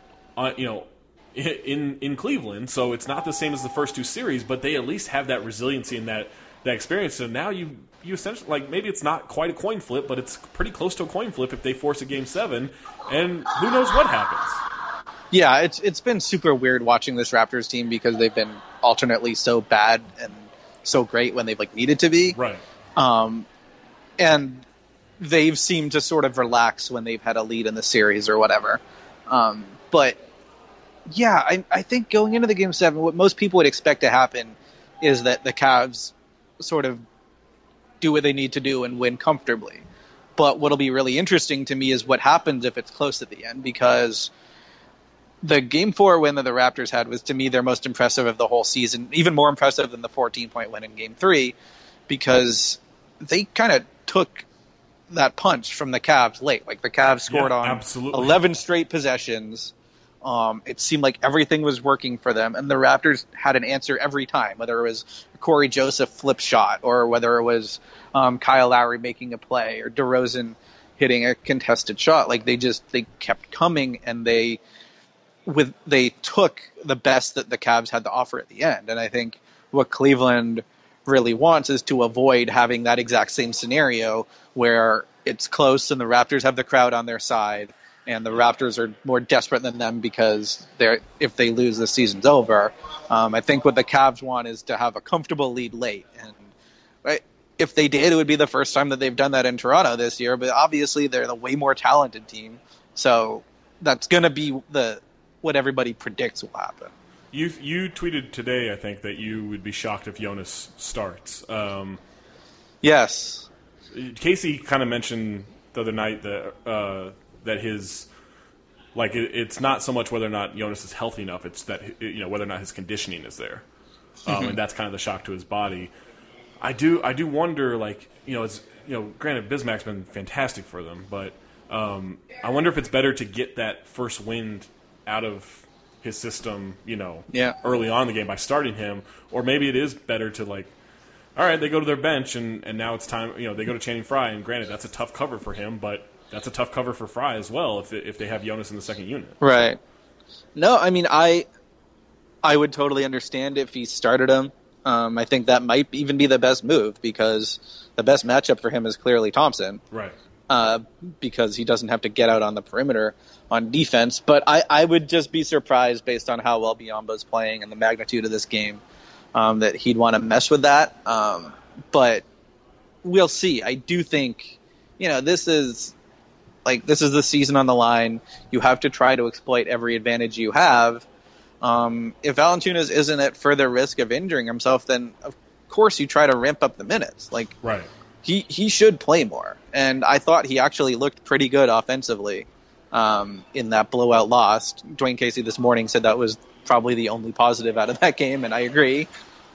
in Cleveland, so it's not the same as the first 2 series, but they at least have that resiliency and that experience. So now you essentially, like, maybe it's not quite a coin flip, but it's pretty close to a coin flip if they force a Game 7, and who knows what happens. Yeah, it's been super weird watching this Raptors team because they've been alternately so bad and so great when they've, like, needed to be. Right. And they've seemed to sort of relax when they've had a lead in the series or whatever. But yeah, I think going into the Game 7, what most people would expect to happen is that the Cavs sort of do what they need to do and win comfortably. But what'll be really interesting to me is what happens if it's close at the end, because the Game 4 win that the Raptors had was, to me, their most impressive of the whole season, even more impressive than the 14-point win in Game 3, because they kind of took that punch from the Cavs late. Like the Cavs scored on absolutely. 11 straight possessions. It seemed like everything was working for them, and the Raptors had an answer every time, whether it was a Corey Joseph flip shot or whether it was Kyle Lowry making a play or DeRozan hitting a contested shot. Like they kept coming, and they took the best that the Cavs had to offer at the end. And I think what Cleveland really wants is to avoid having that exact same scenario where it's close and the Raptors have the crowd on their side and the Raptors are more desperate than them because if they lose, the season's over. I think what the Cavs want is to have a comfortable lead late. And if they did, it would be the first time that they've done that in Toronto this year. But obviously, they're the way more talented team. So that's going to be what everybody predicts will happen. You tweeted today, I think, that you would be shocked if Jonas starts. Yes. Casey kind of mentioned the other night that his it's not so much whether or not Jonas is healthy enough; it's that whether or not his conditioning is there, and that's kind of the shock to his body. I do wonder, granted Bismack's been fantastic for them, but I wonder if it's better to get that first wind out of his system, early on in the game by starting him, or maybe it is better to all right, they go to their bench and now it's time, they go to Channing Frye, and granted that's a tough cover for him, but that's a tough cover for Frye as well if they have Jonas in the second unit. Right. No, I mean I would totally understand if he started him. I think that might even be the best move because the best matchup for him is clearly Thompson. Right. Because he doesn't have to get out on the perimeter on defense. But I would just be surprised based on how well Biyombo's playing and the magnitude of this game that he'd want to mess with that. But we'll see. I do think, this is the season on the line. You have to try to exploit every advantage you have. If Valanciunas isn't at further risk of injuring himself, then of course you try to ramp up the minutes. Right. He should play more, and I thought he actually looked pretty good offensively in that blowout loss. Dwayne Casey this morning said that was probably the only positive out of that game, and I agree.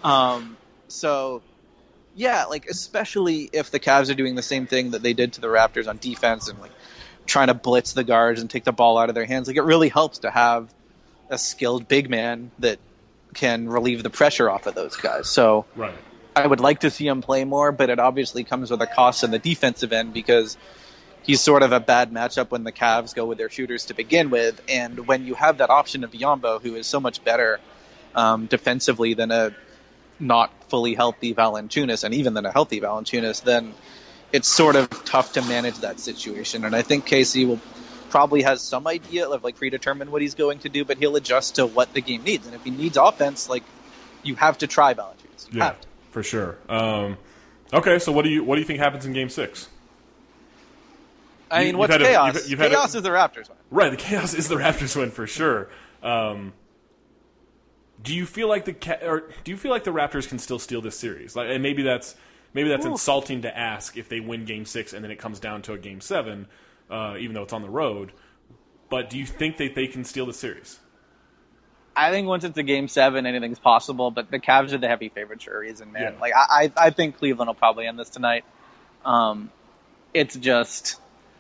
So, yeah, especially if the Cavs are doing the same thing that they did to the Raptors on defense and trying to blitz the guards and take the ball out of their hands, it really helps to have a skilled big man that can relieve the pressure off of those guys. So. Right. I would like to see him play more, but it obviously comes with a cost in the defensive end because he's sort of a bad matchup when the Cavs go with their shooters to begin with. And when you have that option of Biyombo, who is so much better defensively than a not fully healthy Valanciunas and even than a healthy Valanciunas, then it's sort of tough to manage that situation. And I think Casey probably has some idea of predetermine what he's going to do, but he'll adjust to what the game needs. And if he needs offense, you have to try Valanciunas. You have to. For sure. Okay, so what do you think happens in Game 6? I mean, what's chaos? Chaos is the Raptors win. Right, the chaos is the Raptors win for sure. Do you feel like the Raptors can still steal this series? And maybe that's insulting to ask if they win Game 6 and then it comes down to a Game 7, even though it's on the road. But do you think that they can steal the series? I think once it's a Game 7, anything's possible, but the Cavs are the heavy favorites for a reason, man. Yeah. I think Cleveland will probably end this tonight. It's just...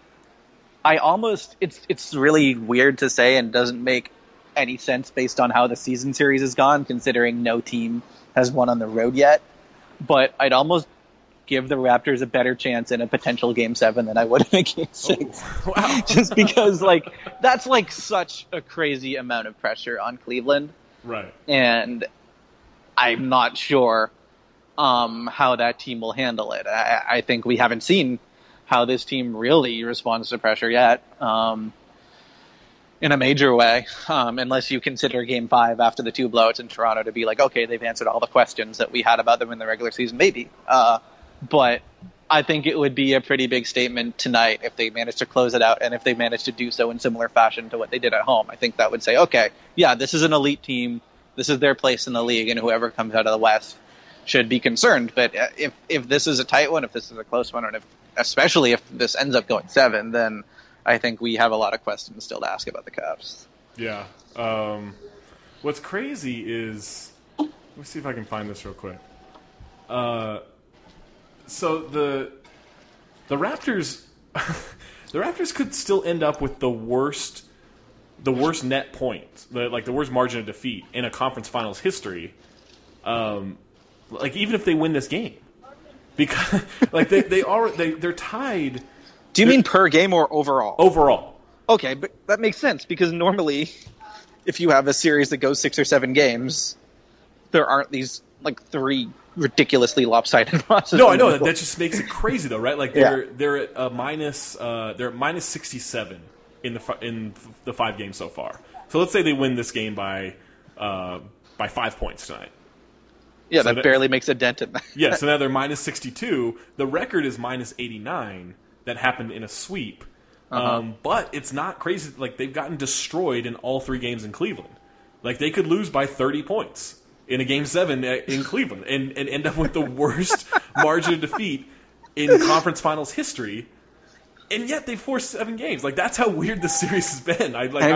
It's really weird to say and doesn't make any sense based on how the season series has gone, considering no team has won on the road yet. But I'd almost give the Raptors a better chance in a potential Game 7 than I would in a Game 6. Oh, wow. Just because, that's such a crazy amount of pressure on Cleveland. Right. And I'm not sure how that team will handle it. I think we haven't seen how this team really responds to pressure yet in a major way, unless you consider Game 5 after the 2 blowouts in Toronto to be okay, they've answered all the questions that we had about them in the regular season, maybe. But I think it would be a pretty big statement tonight if they managed to close it out and if they managed to do so in similar fashion to what they did at home. I think that would say, okay, yeah, this is an elite team. This is their place in the league, and whoever comes out of the West should be concerned. But if this is a tight one, if this is a close one, and especially if this ends up going 7, then I think we have a lot of questions still to ask about the Cavs. Yeah. What's crazy is, let me see if I can find this real quick. So The Raptors, the Raptors could still end up with the worst net point, the worst margin of defeat in a conference finals history. Like even if they win this game, because like they're tied. Do you mean per game or overall? Overall. Okay, but that makes sense because normally, if you have a series that goes 6 or 7 games, there aren't these like 3 ridiculously lopsided losses. No, I know that just makes it crazy though, right? Like they're at a minus they're at minus 67 in the 5 games so far. So let's say they win this game by 5 points tonight. Yeah, so that barely makes a dent in that. Yeah, so now they're minus 62. The record is minus 89. That happened in a sweep. But it's not crazy. Like, they've gotten destroyed in all 3 games in Cleveland. Like, they could lose by 30 points in a Game 7 in Cleveland and end up with the worst margin of defeat in conference finals history. And yet they forced 7 games. Like, that's how weird this series has been.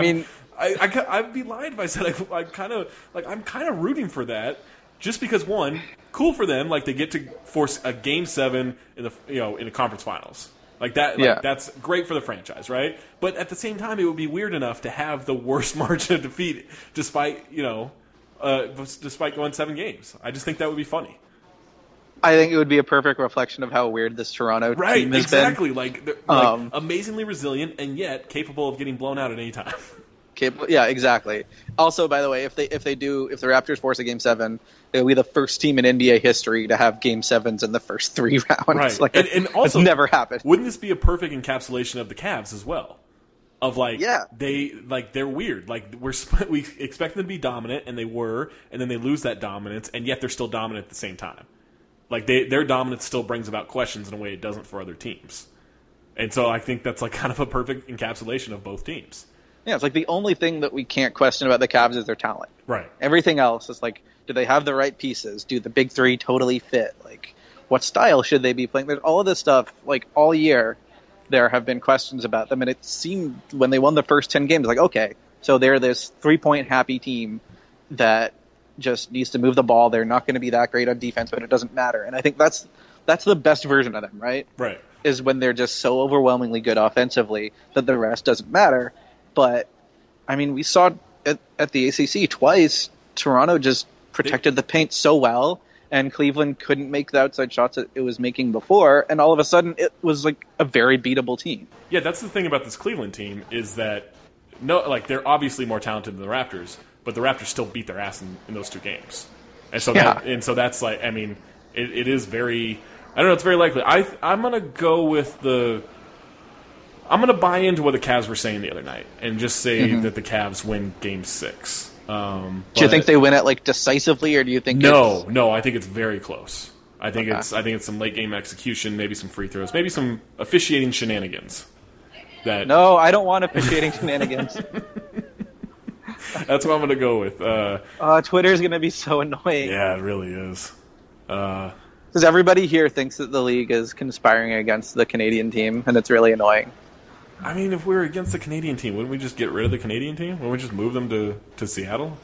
I'd be lying if I said I'm kind of rooting for that. Just because, one, cool for them. Like, they get to force a Game 7 in the conference finals. Like that, that's great for the franchise, right? But at the same time, it would be weird enough to have the worst margin of defeat, despite going 7 games. I just think that would be funny. I think it would be a perfect reflection of how weird this Toronto team has been. Like amazingly resilient and yet capable of getting blown out at any time. Yeah, exactly. Also, by the way, if the Raptors force a Game 7, it'll be the first team in NBA history to have Game 7s in the first 3 rounds. Right, like, and also, it's never happened. Wouldn't this be a perfect encapsulation of the Cavs as well? Of they're weird. Like we expect them to be dominant, and they were, and then they lose that dominance, and yet they're still dominant at the same time. Like their dominance still brings about questions in a way it doesn't for other teams. And so I think that's like kind of a perfect encapsulation of both teams. Yeah, it's like the only thing that we can't question about the Cavs is their talent. Right. Everything else is like, do they have the right pieces? Do the big 3 totally fit? Like, what style should they be playing? There's all of this stuff, like, all year there have been questions about them, and it seemed when they won the first 10 games, like, okay, so they're this 3-point happy team that just needs to move the ball. They're not going to be that great on defense, but it doesn't matter. And I think that's the best version of them, right? Right. Is when they're just so overwhelmingly good offensively that the rest doesn't matter. But, I mean, we saw at the ACC twice, Toronto just protected the paint so well, and Cleveland couldn't make the outside shots that it was making before, and all of a sudden it was like a very beatable team. Yeah, that's the thing about this Cleveland team is that they're obviously more talented than the Raptors, but the Raptors still beat their ass in those 2 games. And so that's like, I mean, it is very, I don't know, it's very likely. I'm going to go with I'm going to buy into what the Cavs were saying the other night and just say that the Cavs win Game 6. Do you think they win it like decisively, or do you think? No, I think it's very close. I think it's some late game execution, maybe some free throws, maybe some officiating shenanigans. No, I don't want officiating shenanigans. That's what I'm going to go with. Twitter's going to be so annoying. Yeah, it really is. Because everybody here thinks that the league is conspiring against the Canadian team, and it's really annoying. I mean, if we were against the Canadian team, wouldn't we just get rid of the Canadian team? Wouldn't we just move them to Seattle?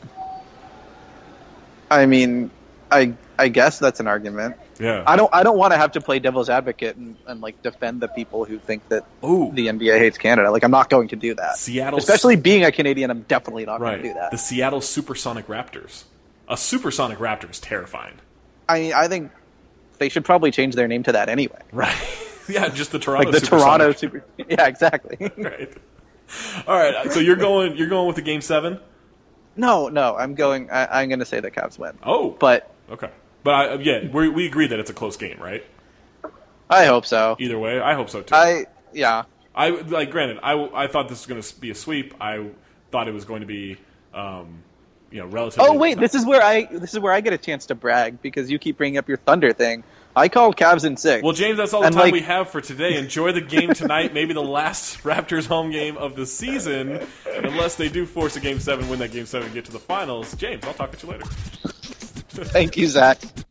I mean, I guess that's an argument. Yeah. I don't want to have to play devil's advocate and like defend the people who think that the NBA hates Canada. Like, I'm not going to do that. Especially being a Canadian, I'm definitely not going to do that. The Seattle Supersonic Raptors. A Supersonic Raptor is terrifying. I think they should probably change their name to that anyway. Right. Yeah, just the Toronto like the Toronto Super. Yeah, exactly. Right. All right. So you're going with the Game 7? No. I'm going to say the Cavs win. Oh. But okay. But we agree that it's a close game, right? I hope so. Either way, I hope so too. Granted, I thought this was going to be a sweep. I thought it was going to be relatively. Oh wait, this is where I get a chance to brag because you keep bringing up your Thunder thing. I called Cavs in 6. Well, James, that's all the time we have for today. Enjoy the game tonight, maybe the last Raptors home game of the season, unless they do force a Game 7, win that Game 7, and get to the finals. James, I'll talk to you later. Thank you, Zach.